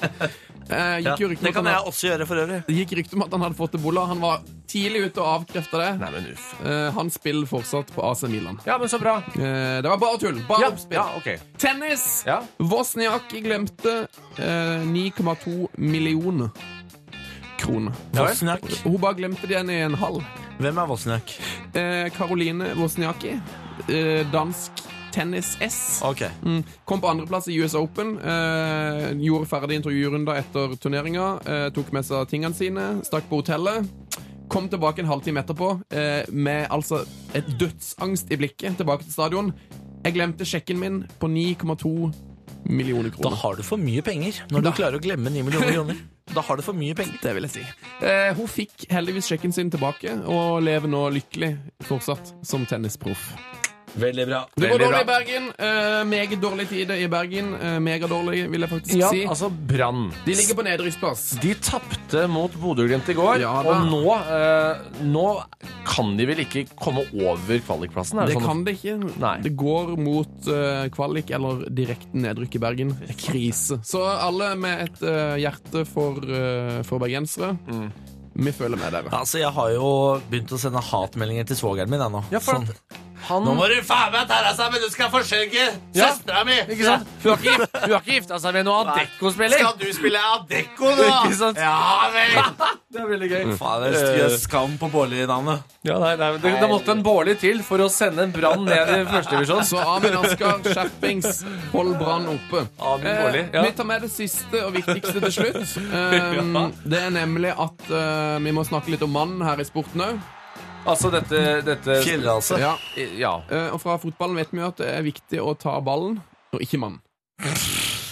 Eh, ja, gikk jo rykte om det at kan han jeg had- også gjøre for øvrig. det gikk rykte om at han hadde fått ebola. Han var tidlig ute og avkreftet det. Nei, men uff. Eh, han spiller fortsatt på A C Milan. Ja, men så bra. Eh, det var bare tull. Bare Ja, oppspill. ja, ok. Tennis! Ja. Wozniacki glemte eh, ni komma to millioner kroner. Wozniak. Hun bare glemte det igjen i en halv. Hvem er Wozniak? Eh, Caroline Wozniacki, eh, dansk tennis-S. Ok. Mm. Kom på andreplass i U S Open. Eh, gjorde ferdig intervjurunder etter turneringa. Eh, tok med seg tingene sine, stakk på hotellet. Kom tilbake en halvtime etterpå eh, med altså et dødsangst i blikket tilbake til stadion. Jeg glemte sjekken min på ni komma to millioner Da kroner. har du for mye penger. Når du klarer å glemme ni millioner kroner. Da har du for mye penger. Det vil jeg si. Eh, hun fikk heldigvis sjekken sin tilbake, og lever nå lykkelig fortsatt som tennisproff. Veldig bra. Det går Veldig dårlig i bra. Bergen. Eh, meget dårlig tid i Bergen. Eh, megadårlig, vil jeg faktisk Ja, si. altså Brann. De ligger på nedrykksplass. De tappte mot Bodø-Glimt i går, Ja, da. og nå, eh, nå kan de vel ikke komme over kvalikplassen? Er Det det sånn? kan det ikke. Nei. Det går mot eh, kvalik eller direkte nedrykk i Bergen. Krise. Så alle med et eh, hjerte for, eh, for bergensere, Mm. vi føler med dere. Altså, jeg har jo begynt å sende hatmeldinger til svogeren min, jeg nå. Ja, for Sånn. at han... Nå må du faen meg ta deg sammen, du skal forsørge Ja. søstera mi! Ikke sant? Hun har ikke, gift- hun har ikke gifta seg med noen Adecco-spiller. Skal du spille Adecco nå? Ikke sant? Ja vel! Det er veldig gøy. Faen, det er skam på Bårli-navnet. Ja, nei, nei, det, det måtte en Bårli til for å sende en Brann ned i førstedivisjon. Så Amin Askar, skjerpings, hold Brann oppe. Amin Bårli, ja. Vi tar med det siste og viktigste til slutt. Um, det er nemlig at uh, vi må snakke litt om mannen her i sporten òg. Altså dette, dette Fjellrase. Ja. Ja. Uh, og fra fotballen vet vi jo at det er viktig å ta ballen, og ikke mannen.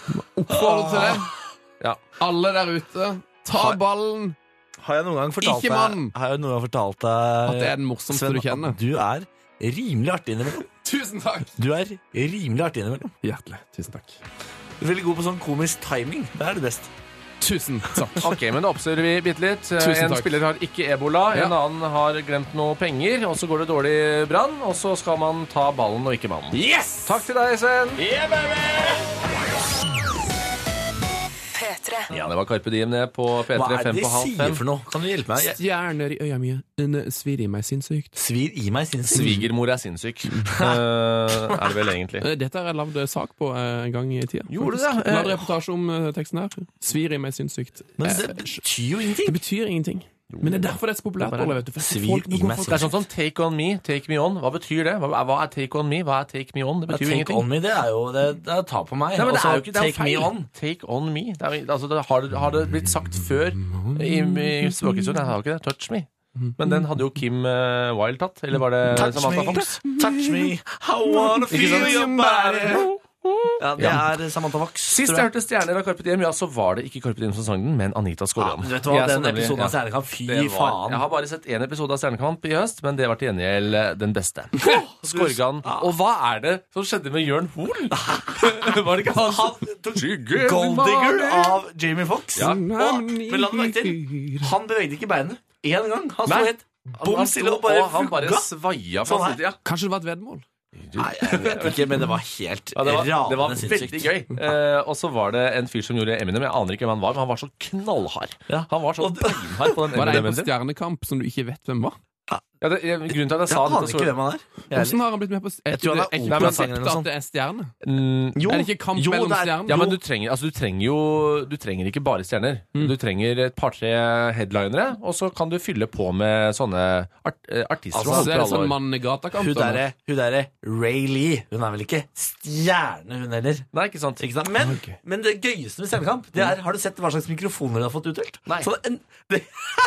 Oppfordrer til det. Ja. Alle der ute, ta ballen. Har jeg noen gang fortalt Ikke deg, mann. har jeg noen gang fortalt deg At det er den morsomste Sven, du kjenner. at du er rimelig artig innimellom. Tusen takk. Du er rimelig artig innimellom. Hjertelig. Tusen takk. Du er veldig god på sånn komisk timing. Det er det best. Tusen takk. Ok, men da oppsøker vi bitte litt. Tusen En takk. spiller har ikke ebola, en Ja. annen har glemt noe penger, og så går det dårlig brann, og så skal man ta ballen og ikke mannen. Yes! Takk til deg, Sven. Yeah, baby! P tre. Ja, det var Carpe Diem ned på P tre Hva er det fem de på halv sier fem. for noe? Kan du hjelpe meg? Jeg Stjerner i øya mine, en svir i meg sinnssykt. svir i meg sinnssykt. Svigermor er sinnssyk. Eh, er det vel egentlig. Eh, Dette har jeg lagd sak på eh, en gang i tida. Gjorde du faktisk. det? Lagde reportasje om eh, teksten her. Svir i meg sinnssykt. Men Eh, det betyr jo Det ingenting. betyr ingenting. Men det er derfor det er så populært. Det er bare- Olle, vet du, for Svir folk- i meg Det er sånn som take on me, take me on. Hva betyr det? Hva, hva er take on me? Hva er take me on? Det Ja, betyr jo take ingenting. on me, det er jo det, det er ta på meg. Nei, men det Også er jo ikke det er take me feil. on. Take on me. Det er, jo- altså, det har, har det blitt sagt før i, i språkhistorien? Jeg har ikke det. Touch me. Men den hadde jo Kim uh, Wilde tatt. Eller var det Touch Samantha me, Fox? touch me, I wanna Ikke feel sant? your body. Ja, det er Samantha Fox. Sist tror jeg hørte Stjerner av Carpe Diem, ja, så var det ikke Carpe Diem som sang den, men Anita Ja, Skorgan. men vet du hva, Jeg så den nemlig- episoden av ja. Stjernekamp, fy Det var- faen. Jeg har bare sett én episode av Stjernekamp i høst, men det var til gjengjeld eh, den beste. Skorgan. Og hva er det som skjedde med Jørn Hoel? Var det ikke han som tok Golddigger av Jamie Foxx. Ja. Og, men la du merke til, han bevegde ikke beinet én gang. Han sto Nei. helt bom Han stille sto, og bare og han bare fugga. svaia Sånn fra her. siden. Ja. Kanskje det var et vedmål? Nei, jeg vet ikke, men det var helt Ja, det var, det var ravende veldig sinnssykt. gøy. Eh, og så var det en fyr som gjorde Eminem. Jeg aner ikke hvem han var, men han var så knallhard. Ja. Han var så Og det- beinhard på den Var det en på Eminemen sin. Stjernekamp som du ikke vet hvem var? Ja, det, jeg, grunnen til at jeg Jeg sa aner dette ikke så hvem han er. Jeg Hvordan har han blitt med på Jeg tror han er et operasanger eller noe konsept sånt. at det er stjerne? mm, Jo, Er det ikke kamp jo, mellom det er- stjerner? Ja, men du trenger, altså, du trenger jo Du trenger ikke bare stjerner. Mm. Du trenger et par-tre headlinere, og så kan du fylle på med sånne art, eh, artister. Altså, og holde Så på er det alle sånn år. mann-i-gata-kamp? Hun da? derre hun derre Ray Lee. Hun er vel ikke stjerne, hun heller. Nei, ikke sant? Ikke sant? Men, Ok. men det gøyeste med Stjernekamp, det er Har du sett hva slags mikrofoner de har fått utdelt? Nei. Så en, det,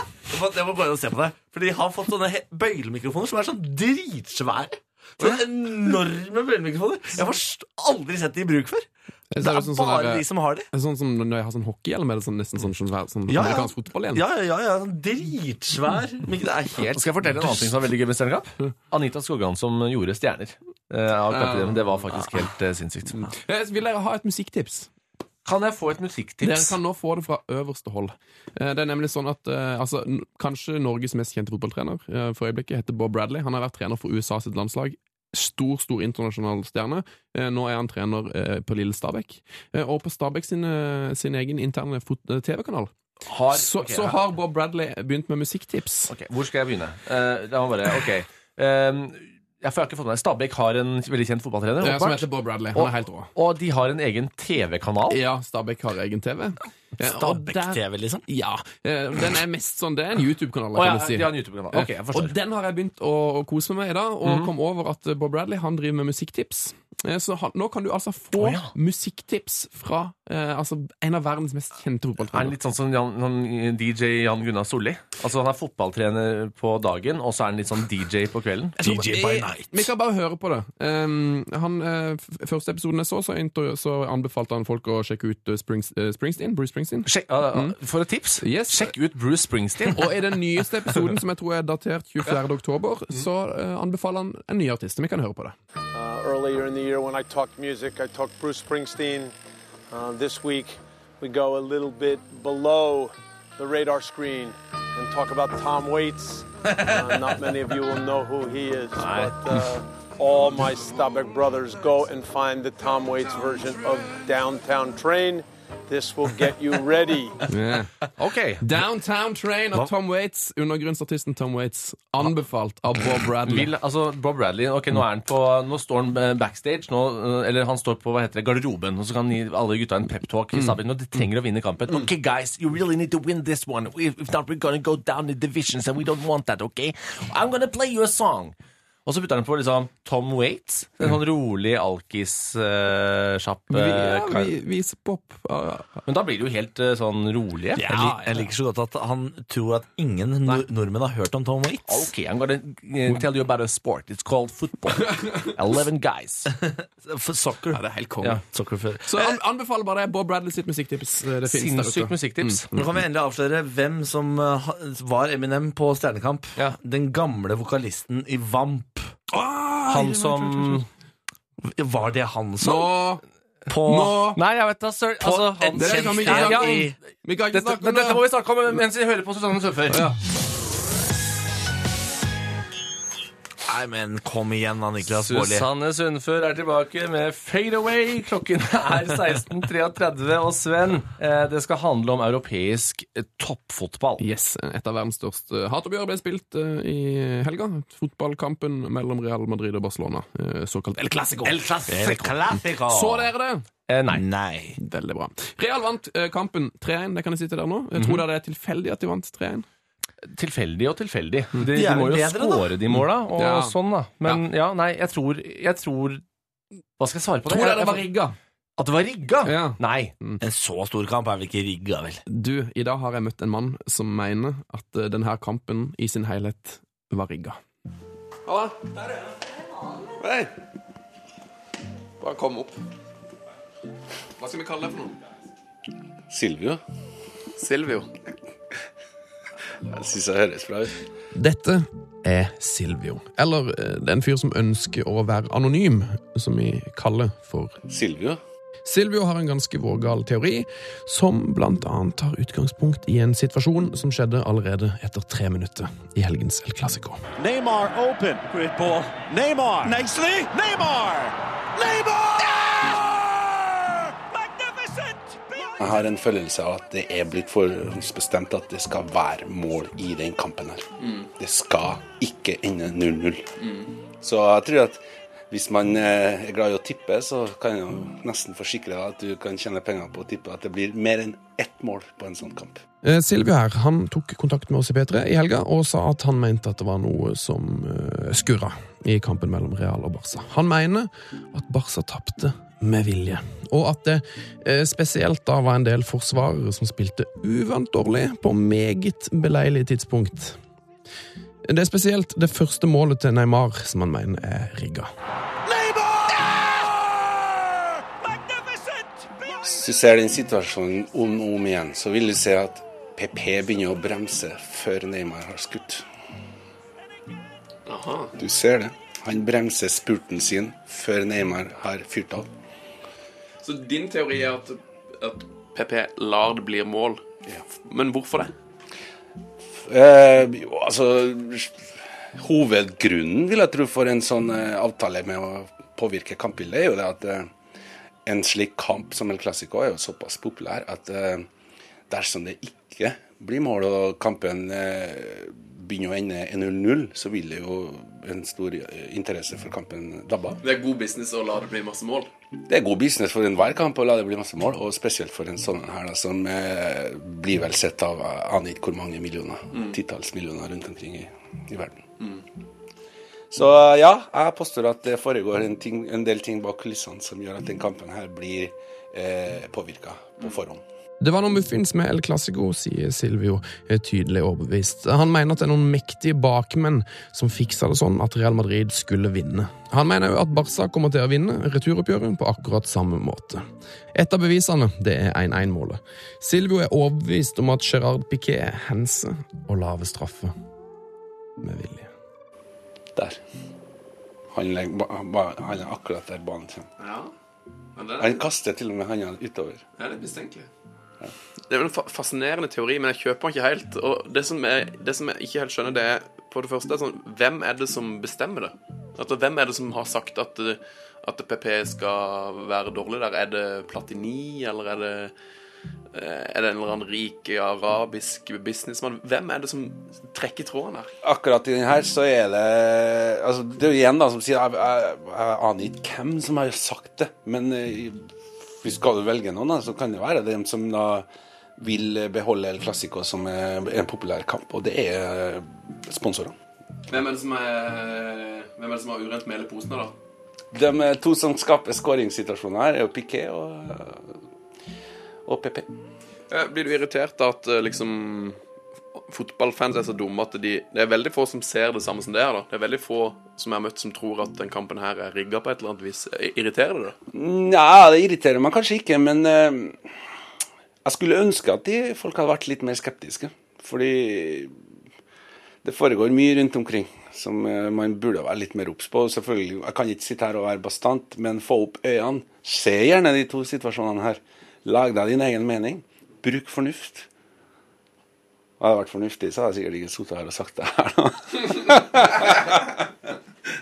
jeg må gå inn og se på det. For de har fått sånne he- bøylemikrofoner som er sånn dritsvære. Sånne enorme bøylemikrofoner. Jeg har forst- aldri sett de i bruk før. Det Så er det sånn, sånn bare der- de som har de. Sånn som når jeg har sånn hockeyhjelm, eller sånn, nesten sånn, sånn, svær- sånn Ja, ja. amerikansk fotball igjen. Ja, ja, ja, ja sånn dritsvær. Men det er helt Så skal jeg fortelle en annen ting som var veldig gøy med Stjernekamp. Anita Skogran som gjorde Stjerner. eh, av Carpe Diem. Det var faktisk helt eh, sinnssykt. Eh, Vil dere ha et musikktips? Kan jeg få et Dere musikktips? kan nå få det fra øverste hold. Eh, Det er nemlig sånn at eh, altså, n- Kanskje Norges mest kjente fotballtrener eh, for øyeblikket heter Bob Bradley. Han har vært trener for U S A sitt landslag. Stor, stor internasjonal stjerne. Eh, Nå er han trener eh, på lille Stabæk. Eh, Og på Stabæk sin, eh, sin egen interne fot- eh, T V-kanal Har, så, ok, så ja. har Bob Bradley begynt med musikktips. Ok, Hvor skal jeg begynne? Eh, la meg bare, ok um, jeg, får- jeg har ikke fått med meg Stabæk har en veldig kjent fotballtrener. Eh, Som åpenbart. heter Bob Bradley. Han Og- er helt rå. Og de har en egen T V-kanal. Ja, Stabæk har egen T V. Eh, og der- Stabæk-T V, liksom. Ja. eh, Den er mest sånn Det er en YouTube-kanal, Å, ja, kan du si. de har en YouTube-kanal. Ok, jeg forstår. Og den har jeg begynt å, å kose meg med i dag, og kom over at Bob Bradley han driver med musikktips. Eh, Så han, nå kan du altså få Å, ja. musikktips fra eh, altså, en av verdens mest kjente Er han fotballtrenere. litt sånn som Jan, han, D J Jan Gunnar Solli? Altså Han er fotballtrener på dagen, og så er han litt sånn D J på kvelden. D J by Vi, night. vi kan bare høre på det. Um, han, eh, f- første episoden jeg så, så, inter, så anbefalte han folk å sjekke ut eh, Springs, eh, Springsteen. Bruce Springsteen. Sjekk, uh, For et tips, Yes. sjekk ut Bruce Springsteen. Og i den nyeste episoden, som jeg tror er datert tjuefjerde oktober, så eh, anbefaler han en ny artist. Vi kan høre på det. Uh, earlier in the year when I talked music, I talked Bruce Springsteen. Uh, this week we go a little bit below the radar screen and talk about Tom Waits. Uh, not many of you will know who he is, but uh, all my Stabæk brothers go and find the Tom Waits version of Downtown Train. This will get you ready. Yeah. Ok, Downtown Train av Tom Waits, undergrunnsartisten Tom Waits, anbefalt av Bob Bradley. Vil, altså Bob Bradley, ok, nå, er han på, nå står han eh, backstage, nå, eh, eller han står på hva heter det, garderoben, og så kan gi alle gutta en pep-talk i Stabæk. Nå de trenger å vinne kampen. Ok, guys, you really need to win this one. If not, we're gonna go down the divisions, and we don't want that, ok? I'm gonna play you a song. Og så putter han på liksom Tom Waits, en sånn rolig alkis-sjapp. Uh, ja, vi, visepop. Uh, Men da blir det jo helt uh, sånn rolig. Ja, jeg, jeg liker så godt at han tror at ingen nor nordmenn har hørt om Tom Waits. Ok, I'm gonna uh, tell you about a sport. It's called football. Eleven guys. For soccer. Ja, det er helt konge. Ja. Så jeg anbefaler bare det. Bob Bradley sitt musikktips. Det finnes der Sinnssykt musikktips. Mm. Nå kan vi endelig avsløre hvem som uh, var Eminem på Stjernekamp. Ja. Den gamle vokalisten i Vamp. Ah, han som Var det han som Nå, på Nå. Nei, jeg vet da, sir. Altså, han det kan vi ikke snakke om. Vi kan ikke snakke om det. Dette må vi snakke om mens vi hører på Susanne Sundfør. Ja. Nei, men kom igjen da, Niklas Baarli. Susanne Sundfør er tilbake med Fade Away. Klokken er seksten tretti, og Sven, eh, det skal handle om europeisk eh, toppfotball. Yes, et av verdens største hatoppgjør ble spilt eh, i helga. Fotballkampen mellom Real Madrid og Barcelona, eh, såkalt El Clásico. El Clásico. Så dere det? Eh, nei. Nei. Veldig bra. Real vant eh, kampen tre én, det kan jeg si til dere nå. Jeg tror mm-hmm. det er tilfeldig at de vant tre én. Tilfeldig og tilfeldig. De, de må jo skåre de måla, og ja. sånn da. Men ja. ja, nei, jeg tror, jeg tror Hva skal jeg svare på det? Tror jeg det var rigga. At det var rigga? Ja. Nei. Mm. En så stor kamp er vel ikke rigga, vel? Du, i dag har jeg møtt en mann som mener at uh, denne kampen i sin helhet var rigga. Halla. Der er jeg. Hei. Bare kom opp. Hva skal vi kalle det for noe? Silvio. Silvio. Jeg synes det høres bra ut. Dette er Silvio. Eller det er en fyr som ønsker å være anonym, som vi kaller for Silvio. Silvio har en ganske vågal teori, som blant annet tar utgangspunkt i en situasjon som skjedde allerede etter tre minutter i helgens El Clásico. Neymar open. Great ball. Neymar. Nicely. Neymar! Neymar! Jeg har en følelse av at det er blitt forhåndsbestemt at det skal være mål i den kampen her. Mm. Det skal ikke ende null null. Mm. Så jeg tror at hvis man er glad i å tippe, så kan jeg nesten forsikre deg at du kan tjene penger på å tippe at det blir mer enn ett mål på en sånn kamp. Eh, Silvio her, han tok kontakt med oss i P tre i helga og sa at han mente at det var noe som uh, skurra i kampen mellom Real og Barca. Han mener at Barca tapte med vilje, og at det eh, spesielt da var en del forsvarere som spilte uvant dårlig på meget beleilig tidspunkt. Det er spesielt det første målet til Neymar som han mener er rigga. Hvis du ser den situasjonen om og om igjen, så vil du se at P P begynner å bremse før Neymar har skutt. Aha. Du ser det. Han bremser spurten sin før Neymar har fyrt av. Så din teori er at, at P P lar det bli mål? Ja. Men hvorfor det? Eh, jo, altså hovedgrunnen vil jeg tro for en sånn eh, avtale med å påvirke kampbildet er jo det at eh, en slik kamp som El Clásico er jo såpass populær at eh, dersom det ikke blir mål og kampen eh, begynner å ende null null, så vil det jo en stor interesse for kampen dabba. Det er god business å la det bli masse mål? Det er god business for enhver kamp å la det bli masse mål, og spesielt for en sånn her da, som eh, blir vel sett av aner ikke hvor mange millioner, mm. titalls millioner rundt omkring i, i verden. Mm. Så ja, jeg påstår at det foregår en, ting, en del ting bak kulissene som gjør at den kampen her blir eh, påvirket på forhånd. Det var noen muffins med El Clásico, sier Silvio tydelig overbevist. Han mener at det er noen mektige bakmenn som fiksa det sånn at Real Madrid skulle vinne. Han mener jo at Barca kommer til å vinne returoppgjøret på akkurat samme måte. Et av bevisene, det er én én-målet. Silvio er overbevist om at Gerard Piqué henser og laver straffe med vilje. Der. Han, legger, han er akkurat der banen sin. Ja. Han kaster til og med hendene utover. Ja, det er bestenkelig. Ja. Det er en fascinerende teori, men jeg kjøper den ikke helt. Og det som, er, det som jeg ikke helt skjønner, det er for det første, sånn, hvem er det som bestemmer det? Altså, hvem er det som har sagt at, at P P skal være dårlig der? Er det Platini, eller er det, er det en eller annen rik arabisk businessman? Hvem er det som trekker tråden her? Akkurat i den her så er det altså, det er jo igjen da som sier jeg, jeg, jeg aner ikke hvem som har sagt det, men hvis skal du velge noen, da, så kan det være dem som da vil beholde El Clásico som en populær kamp, og det er sponsorene. Hvem er det som er Hvem er det som har urent mel i posene, da? De to som skaper skåringssituasjoner her er jo Piqué og, og P P. Blir du irritert at liksom fotballfans er så dumme at de, det er veldig få som ser det samme som det er da? Det er veldig få som jeg har møtt som tror at den kampen her er rigget på et eller annet vis. Irriterer det da? Ja, det irriterer man kanskje ikke, men uh, jeg skulle ønske at de folk hadde vært litt mer skeptiske. Fordi det foregår mye rundt omkring som uh, man burde være litt mer obs på. Selvfølgelig, jeg kan ikke sitte her og være bastant, men få opp øynene. Se gjerne de to situasjonene her. Lag deg din egen mening. Bruk fornuft. Hadde det vært fornuftig, så hadde jeg sikkert ikke suttet her og sagt det her nå.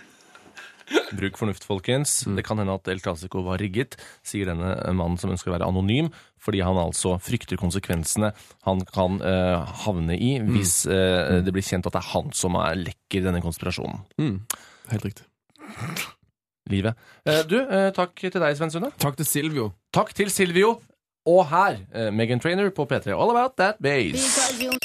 Bruk fornuft, folkens. Det kan hende at El Clasico var rigget, sier denne mannen som ønsker å være anonym, fordi han altså frykter konsekvensene han kan uh, havne i hvis uh, det blir kjent at det er han som er lekker denne konspirasjonen. Mm. Helt riktig. Livet. Uh, du, uh, takk til deg, Sven Sunde. Takk til Silvio. Takk til Silvio. Og her, uh, Meghan Trainor på P tre. All About That Bass.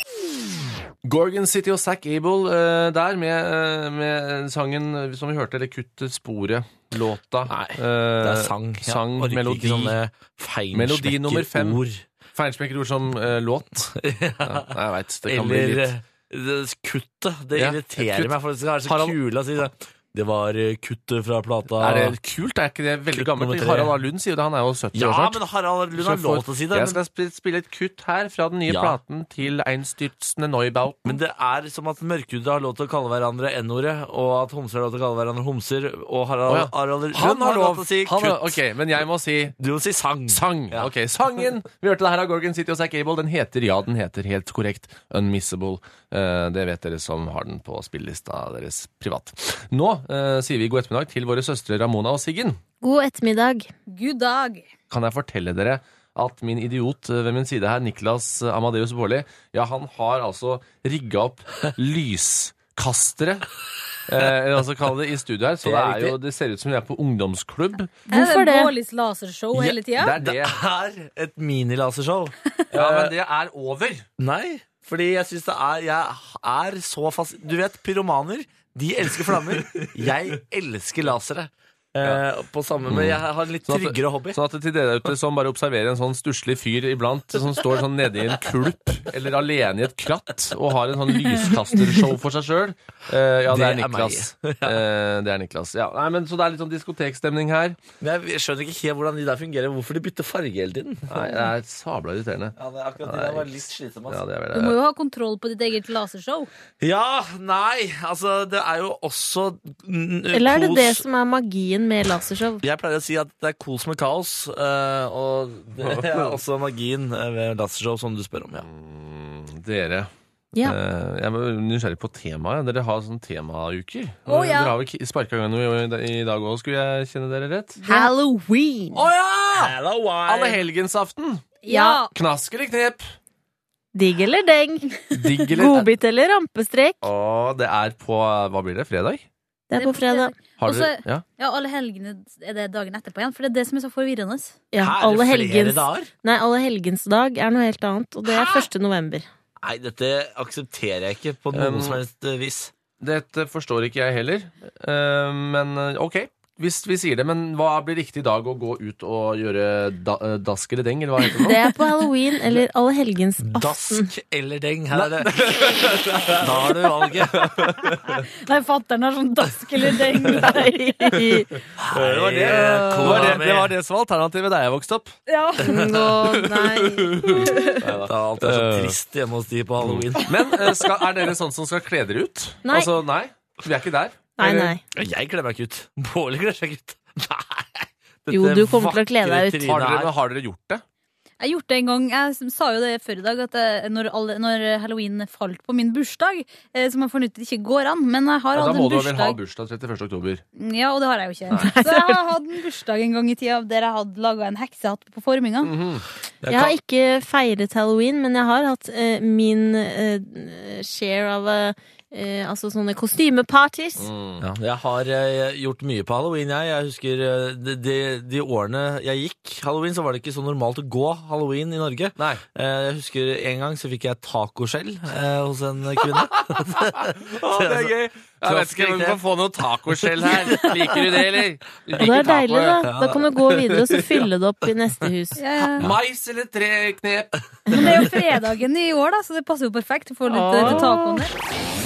Gorgon City og Zac Abel uh, der med, uh, med sangen som vi hørte, eller Kutt sporet, låta. Nei, uh, det er sang. Sang, Jeg melodi. ikke sånne Melodi nummer fem. feinsmekkerord. Feinsmekkerord som uh, låt. Ja, jeg vet, det kan Eller bli litt. det, kuttet. Det Ja, irriterer kutt. meg, for det skal være så Harald- kul å si det. Det var eh, kuttet fra plata. Er det kult? Er ikke det veldig Kutt gammelt? nummer tre. Harald A. Lund sier jo det, han er jo sytti Ja, år snart. men Harald Lund Så har får- lov til å si det. Jeg men- skal sp- spille et kutt her fra den nye Ja. platen til Einstürzende Neubauten. Men det er som at mørkhudede har lov til å kalle hverandre N-ordet, og at homser har lov til å kalle hverandre homser, og Harald, Å ja. Harald Lund Han har lov til å si han har- kutt. Ok, men jeg må si Du må si sang. Sang. Ja. Ok, sangen. Vi hørte det her av Gorgon City og Zac Abel. Den heter, ja, den heter helt korrekt Unmissable. Eh, det vet dere som har den på spillelista deres privat. Nå eh, sier vi god ettermiddag til våre søstre Ramona og Siggen. God ettermiddag. God dag. Kan jeg fortelle dere at min idiot ved min side her, Niklas Amadeus Baarli, ja, han har altså rigget opp lyskastere, eh, altså kalle det i studio her, så Det det, er er jo, det ser ut som vi er på ungdomsklubb. Er det Bårlis lasershow hele tida? Det er det. Det er et minilasershow. Ja, men det er over. Nei, fordi jeg synes det er Jeg er så fast. Du vet, pyromaner, de elsker flammer. Jeg elsker lasere. Eh, på samme, men jeg har en litt Sånn at- tryggere hobby. Sånn at til dere ute som bare observerer en sånn stusslig fyr iblant, som står sånn nede i en kulp, eller alene i et kratt, og har en sånn lyskastershow for seg selv. Eh, ja, det, Det er er Niklas. meg. Eh, det er Niklas. Ja, nei, men så det er litt sånn diskotekstemning her. Men jeg skjønner ikke helt hvordan de der fungerer. Hvorfor de bytter farge hele tiden? Nei, det er sabla irriterende. Ja, det er akkurat det der var litt slitsomt. Ja, det er Du vel må det. jo ha kontroll på ditt eget lasershow. Ja, nei, altså det er jo også n- Eller er det kos. det som er magien med lasershow? Jeg pleier å si at det er kos med kaos, eh, og det er også magien eh, ved lasershow, som du spør om. Ja. Dere. Ja. Eh, jeg er nysgjerrig på temaet. Dere har sånn temauker. Å, ja. Dere har vel sparket i gang noe i i dag også, skulle jeg kjenne dere rett? Halloween! Å ja! Halloween! Allehelgensaften. Ja. Knask eller knep? Digg eller deng? Digg eller Godbit eller rampestrek? Å, det er på, hva blir det, fredag? Det er på fredag. Har Og så- dere, ja? Ja, alle helgene er det dagen etterpå igjen, for det er det som er så forvirrende. Ja, Her er alle det flere helgens, dager? nei, alle helgens dag er noe helt annet, og det er første november. Nei, dette aksepterer jeg ikke på noe Um, som helst eh, vis. Dette forstår ikke jeg heller. Eh, men eh, ok, hvis vi sier det. Men hva blir riktig dag å gå ut og gjøre da, eh, dask eller deng, eller hva heter det nå? Det er på halloween eller alle helgens aften. Dask eller deng, her er det. Da har du valget. Nei, fatteren er sånn dask eller deng. Nei. Det var det, det, var det, det var det som var alternativet da jeg vokste opp. Ja. Nå, nei. Det er alltid så trist hjemme hos de på halloween. Men eh, skal, er dere sånn som skal kle dere ut? Nei. Altså, nei, vi er ikke der. Nei, nei. Jeg kler meg ikke ut. Bårli kler seg ikke ut. Nei. Jo, du kommer til å kle deg ut. vakre Har dere, trynet her. har dere gjort det? Jeg har gjort det en gang. Jeg sa jo det før i dag, at jeg, når, alle, når halloween falt på min bursdag, eh, som jeg fant ut ikke går an, men jeg har Ja, da hatt må en du vel ha bursdag. bursdag trettiførste oktober. Ja, og det har jeg jo ikke. Så jeg har hatt en bursdag en gang i tida der jeg hadde laga en heksehatt på forminga. Mhm. Jeg har ikke feiret halloween, men jeg har hatt eh, min eh, share av eh, eh, altså sånne kostymeparties. Mm. Ja, jeg har eh, gjort mye på halloween, jeg. Jeg husker eh, de, de, de årene jeg gikk halloween, så var det ikke så normalt å gå halloween i Norge. Nei. Eh, jeg husker en gang så fikk jeg tacoskjell eh, hos en kvinne. Å, det er gøy. Jeg vet ikke om vi kan få noe tacoskjell her. Liker du det, eller? Du Og det liker er deilig, taco, da. Da kan du gå videre og så fylle det opp i neste hus. Ja, ja. Mais eller tre knep? Men det er jo fredagen i år, da, så det passer jo perfekt å få litt Åh. til tacoen der.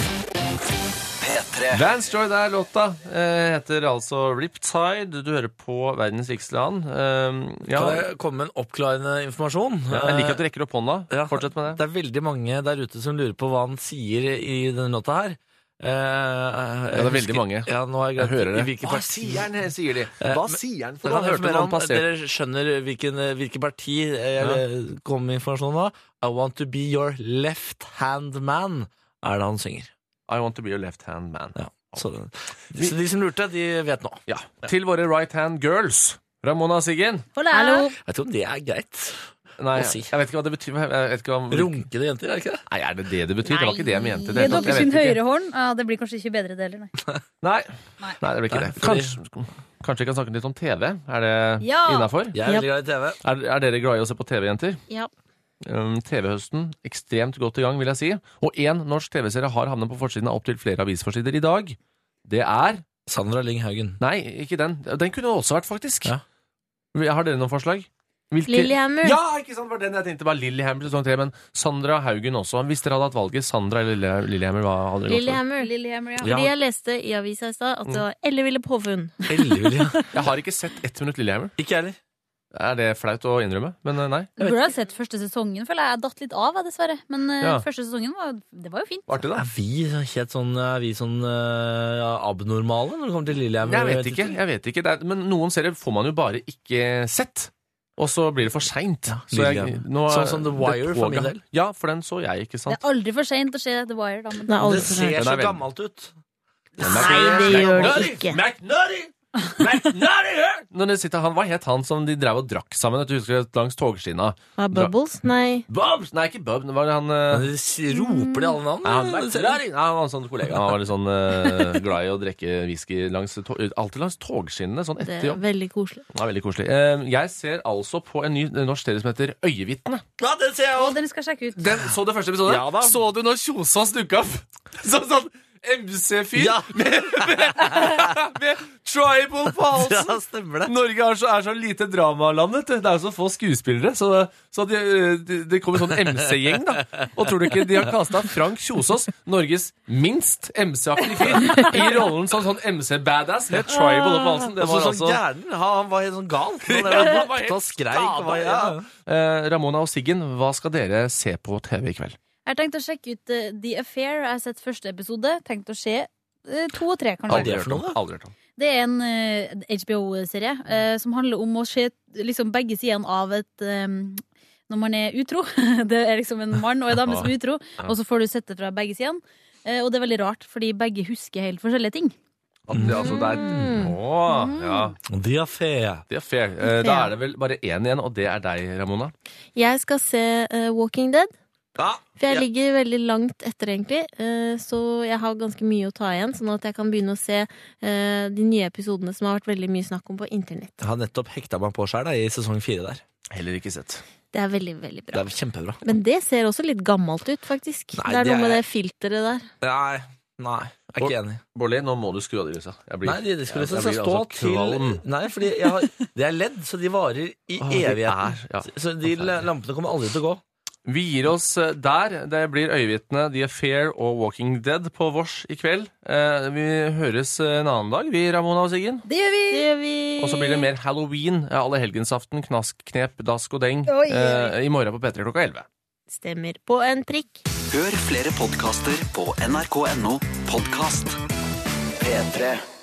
P tre. Vance Joy der, låta. Eh, heter altså Riptide. Du hører på Verdens rikeste land. Eh, ja. Kan jeg komme med en oppklarende informasjon? Ja, jeg liker at du rekker opp hånda. Ja, Fortsett med det. Det er veldig mange der ute som lurer på hva han sier i denne låta her. Eh, Ja, det er veldig mange. Ja, nå har jeg, Jeg hører det. I hvilket Hva parti- sier han, sier de. Eh, Hva men- sier han? Men For han han hørte informerer noen om- passere. Dere skjønner hvilken, hvilken parti jeg kom med informasjon nå? I want to be your left hand man, er det han synger. I want to be your left hand man. Ja. Så, så de som lurte, de vet nå. Ja. Til våre right hand girls. Ramona Siggen. Hallo. Jeg vet ikke om det er greit Nei, å si. jeg vet ikke hva det betyr. Jeg vet ikke hva... Runkede jenter, er det ikke det? Nei, er det det det betyr? Det var ikke det jeg mente. Gi Det, dere jeg sin vet ikke. høyre hånd. Ja, det blir kanskje ikke bedre det heller, nei. Nei. Nei, det blir ikke Nei, det. fordi- Kanskje, kanskje vi kan snakke litt om T V? Er det Ja. innafor? Jeg er veldig glad i T V. Er, er dere glad i å se på T V, jenter? Ja. Um, T V-høsten ekstremt godt i gang, vil jeg si. Og én norsk T V-serie har havnet på forsiden av opptil flere avisforsider i dag. Det er Sandra Lyng Haugen. Nei, ikke den. Den kunne det også vært, faktisk. Ja. Har dere noen forslag? Hvilke... Lillehammer. Ja, ikke sant, var den jeg tenkte var Lillehammer sesong tre, men Sandra Haugen også. Hvis dere hadde hatt valget, Sandra eller Lille- Lillehammer, hva hadde dere gått for? Lillehammer. Lillehammer, ja. Fordi jeg leste i avisa i stad at det var elleville påfunn. Ellevill, ja. Jeg har ikke sett ett minutt Lillehammer. Ikke heller. Er det flaut å innrømme? Men eh, nei. Du burde ha sett første sesongen, føler jeg. Jeg datt litt av, jeg, dessverre. Men eh, Ja. første sesongen var, det var jo fint. Artig, da. Er vi helt sånn, er vi sånn uh, ja, abnormale når det kommer til Lillehammer? Jeg vet ikke. jeg vet ikke det er, Men noen serier får man jo bare ikke sett. Og så blir det for seint. Ja, Lillehammer. Sånn som The Wire, for min del. Ja, for den så jeg, ikke Det sant? er aldri for sent å se The Wire, da. Men Det er aldri Det for ser sent. Den så er veldig- gammelt ut. Nei, det gjør det ikke. McNutty! McNutty! Når det sitter han, Hva het han som de drev og drakk sammen? At du husker det, langs togskinna? Ah, Bubbles? Nei. Bubs! Nei, ikke Bub. Det var han eh, Men de s- roper de alle navn? Nei, han, McNutty! Nei, han var en sånn kollega. Han var litt sånn eh, glad i å drikke whisky langs, to alltid langs togskinnene. Sånn Det etter er jobb. veldig koselig. Det er veldig koselig. Eh, jeg ser altså på en ny norsk serie som heter Øyevitne. Ja, det ser jeg Å, også. den skal jeg sjekke ut. Den, så du første episode? Ja da. Så du når Kjosås dukka opp? Så, sånn M C-fyr Ja. med, med, med tribal på halsen. Ja, stemmer det. Norge er så, er så lite dramaland, vet du. Det er jo så få skuespillere. Så, så det de, de kommer en sånn M C-gjeng, da. Og tror du ikke de har kasta Frank Kjosås, Norges minst M C-aktige fyr, i rollen som sånn M C-badass med tribal på halsen? Det Altså, var sånn altså gæren. Han, han var helt sånn gal. Han Ja, der han var helt ropte og skreik. og var- Ja. Eh, Ramona og Siggen, hva skal dere se på T V i kveld? Jeg har tenkt å sjekke ut eh, The Affair. Jeg har sett første episode. Tenkt å se eh, to og tre, kanskje. Aldri hørt om det. Aldri hørt om. Det er en eh, H B O-serie eh, som handler om å se liksom, begge sidene av et eh, når man er utro. Det er liksom en mann og en dame som er utro, og så får du sett det fra begge sidene. Eh, og det er veldig rart, fordi begge husker helt forskjellige ting. At det, altså, det er, å, ja. De er fair. Det er fair. Eh, da er det vel bare én igjen, og det er deg, Ramona. Jeg skal se eh, Walking Dead. Ja. For jeg Ja. ligger veldig langt etter, egentlig. eh, Så jeg har ganske mye å ta igjen, sånn at jeg kan begynne å se eh, de nye episodene som har vært veldig mye snakk om på internett. Jeg har nettopp hekta meg på sjøl i sesong fire der. Heller ikke sett. Det er veldig, veldig Det bra. er kjempebra. Men det ser også litt gammelt ut, faktisk. Nei, det er det noe med er- det filteret der. Nei, nei, jeg er ikke enig. Bårli, nå må du skru av de lysa. Jeg blir- Nei, de, de skulle jeg- jeg skal blir stå altså kvalm. til Nei, fordi jeg har, det er ledd, så de varer i Å, de evigheten. er, ja. Så de lampene kommer aldri til å gå. Vi gir oss eh, der. Det blir Øyevitne, The Affair og Walking Dead på vårs i kveld. Eh, vi høres en annen dag, vi, Ramona og Siggen. Det gjør vi! Det gjør vi. Og så blir det mer Halloween, eh, allehelgensaften, knask, knep, dask og deng. Oi, oi. Eh, I morgen på P tre klokka elleve. Stemmer. På en prikk. Hør flere podkaster på nrk.no podkast. P tre.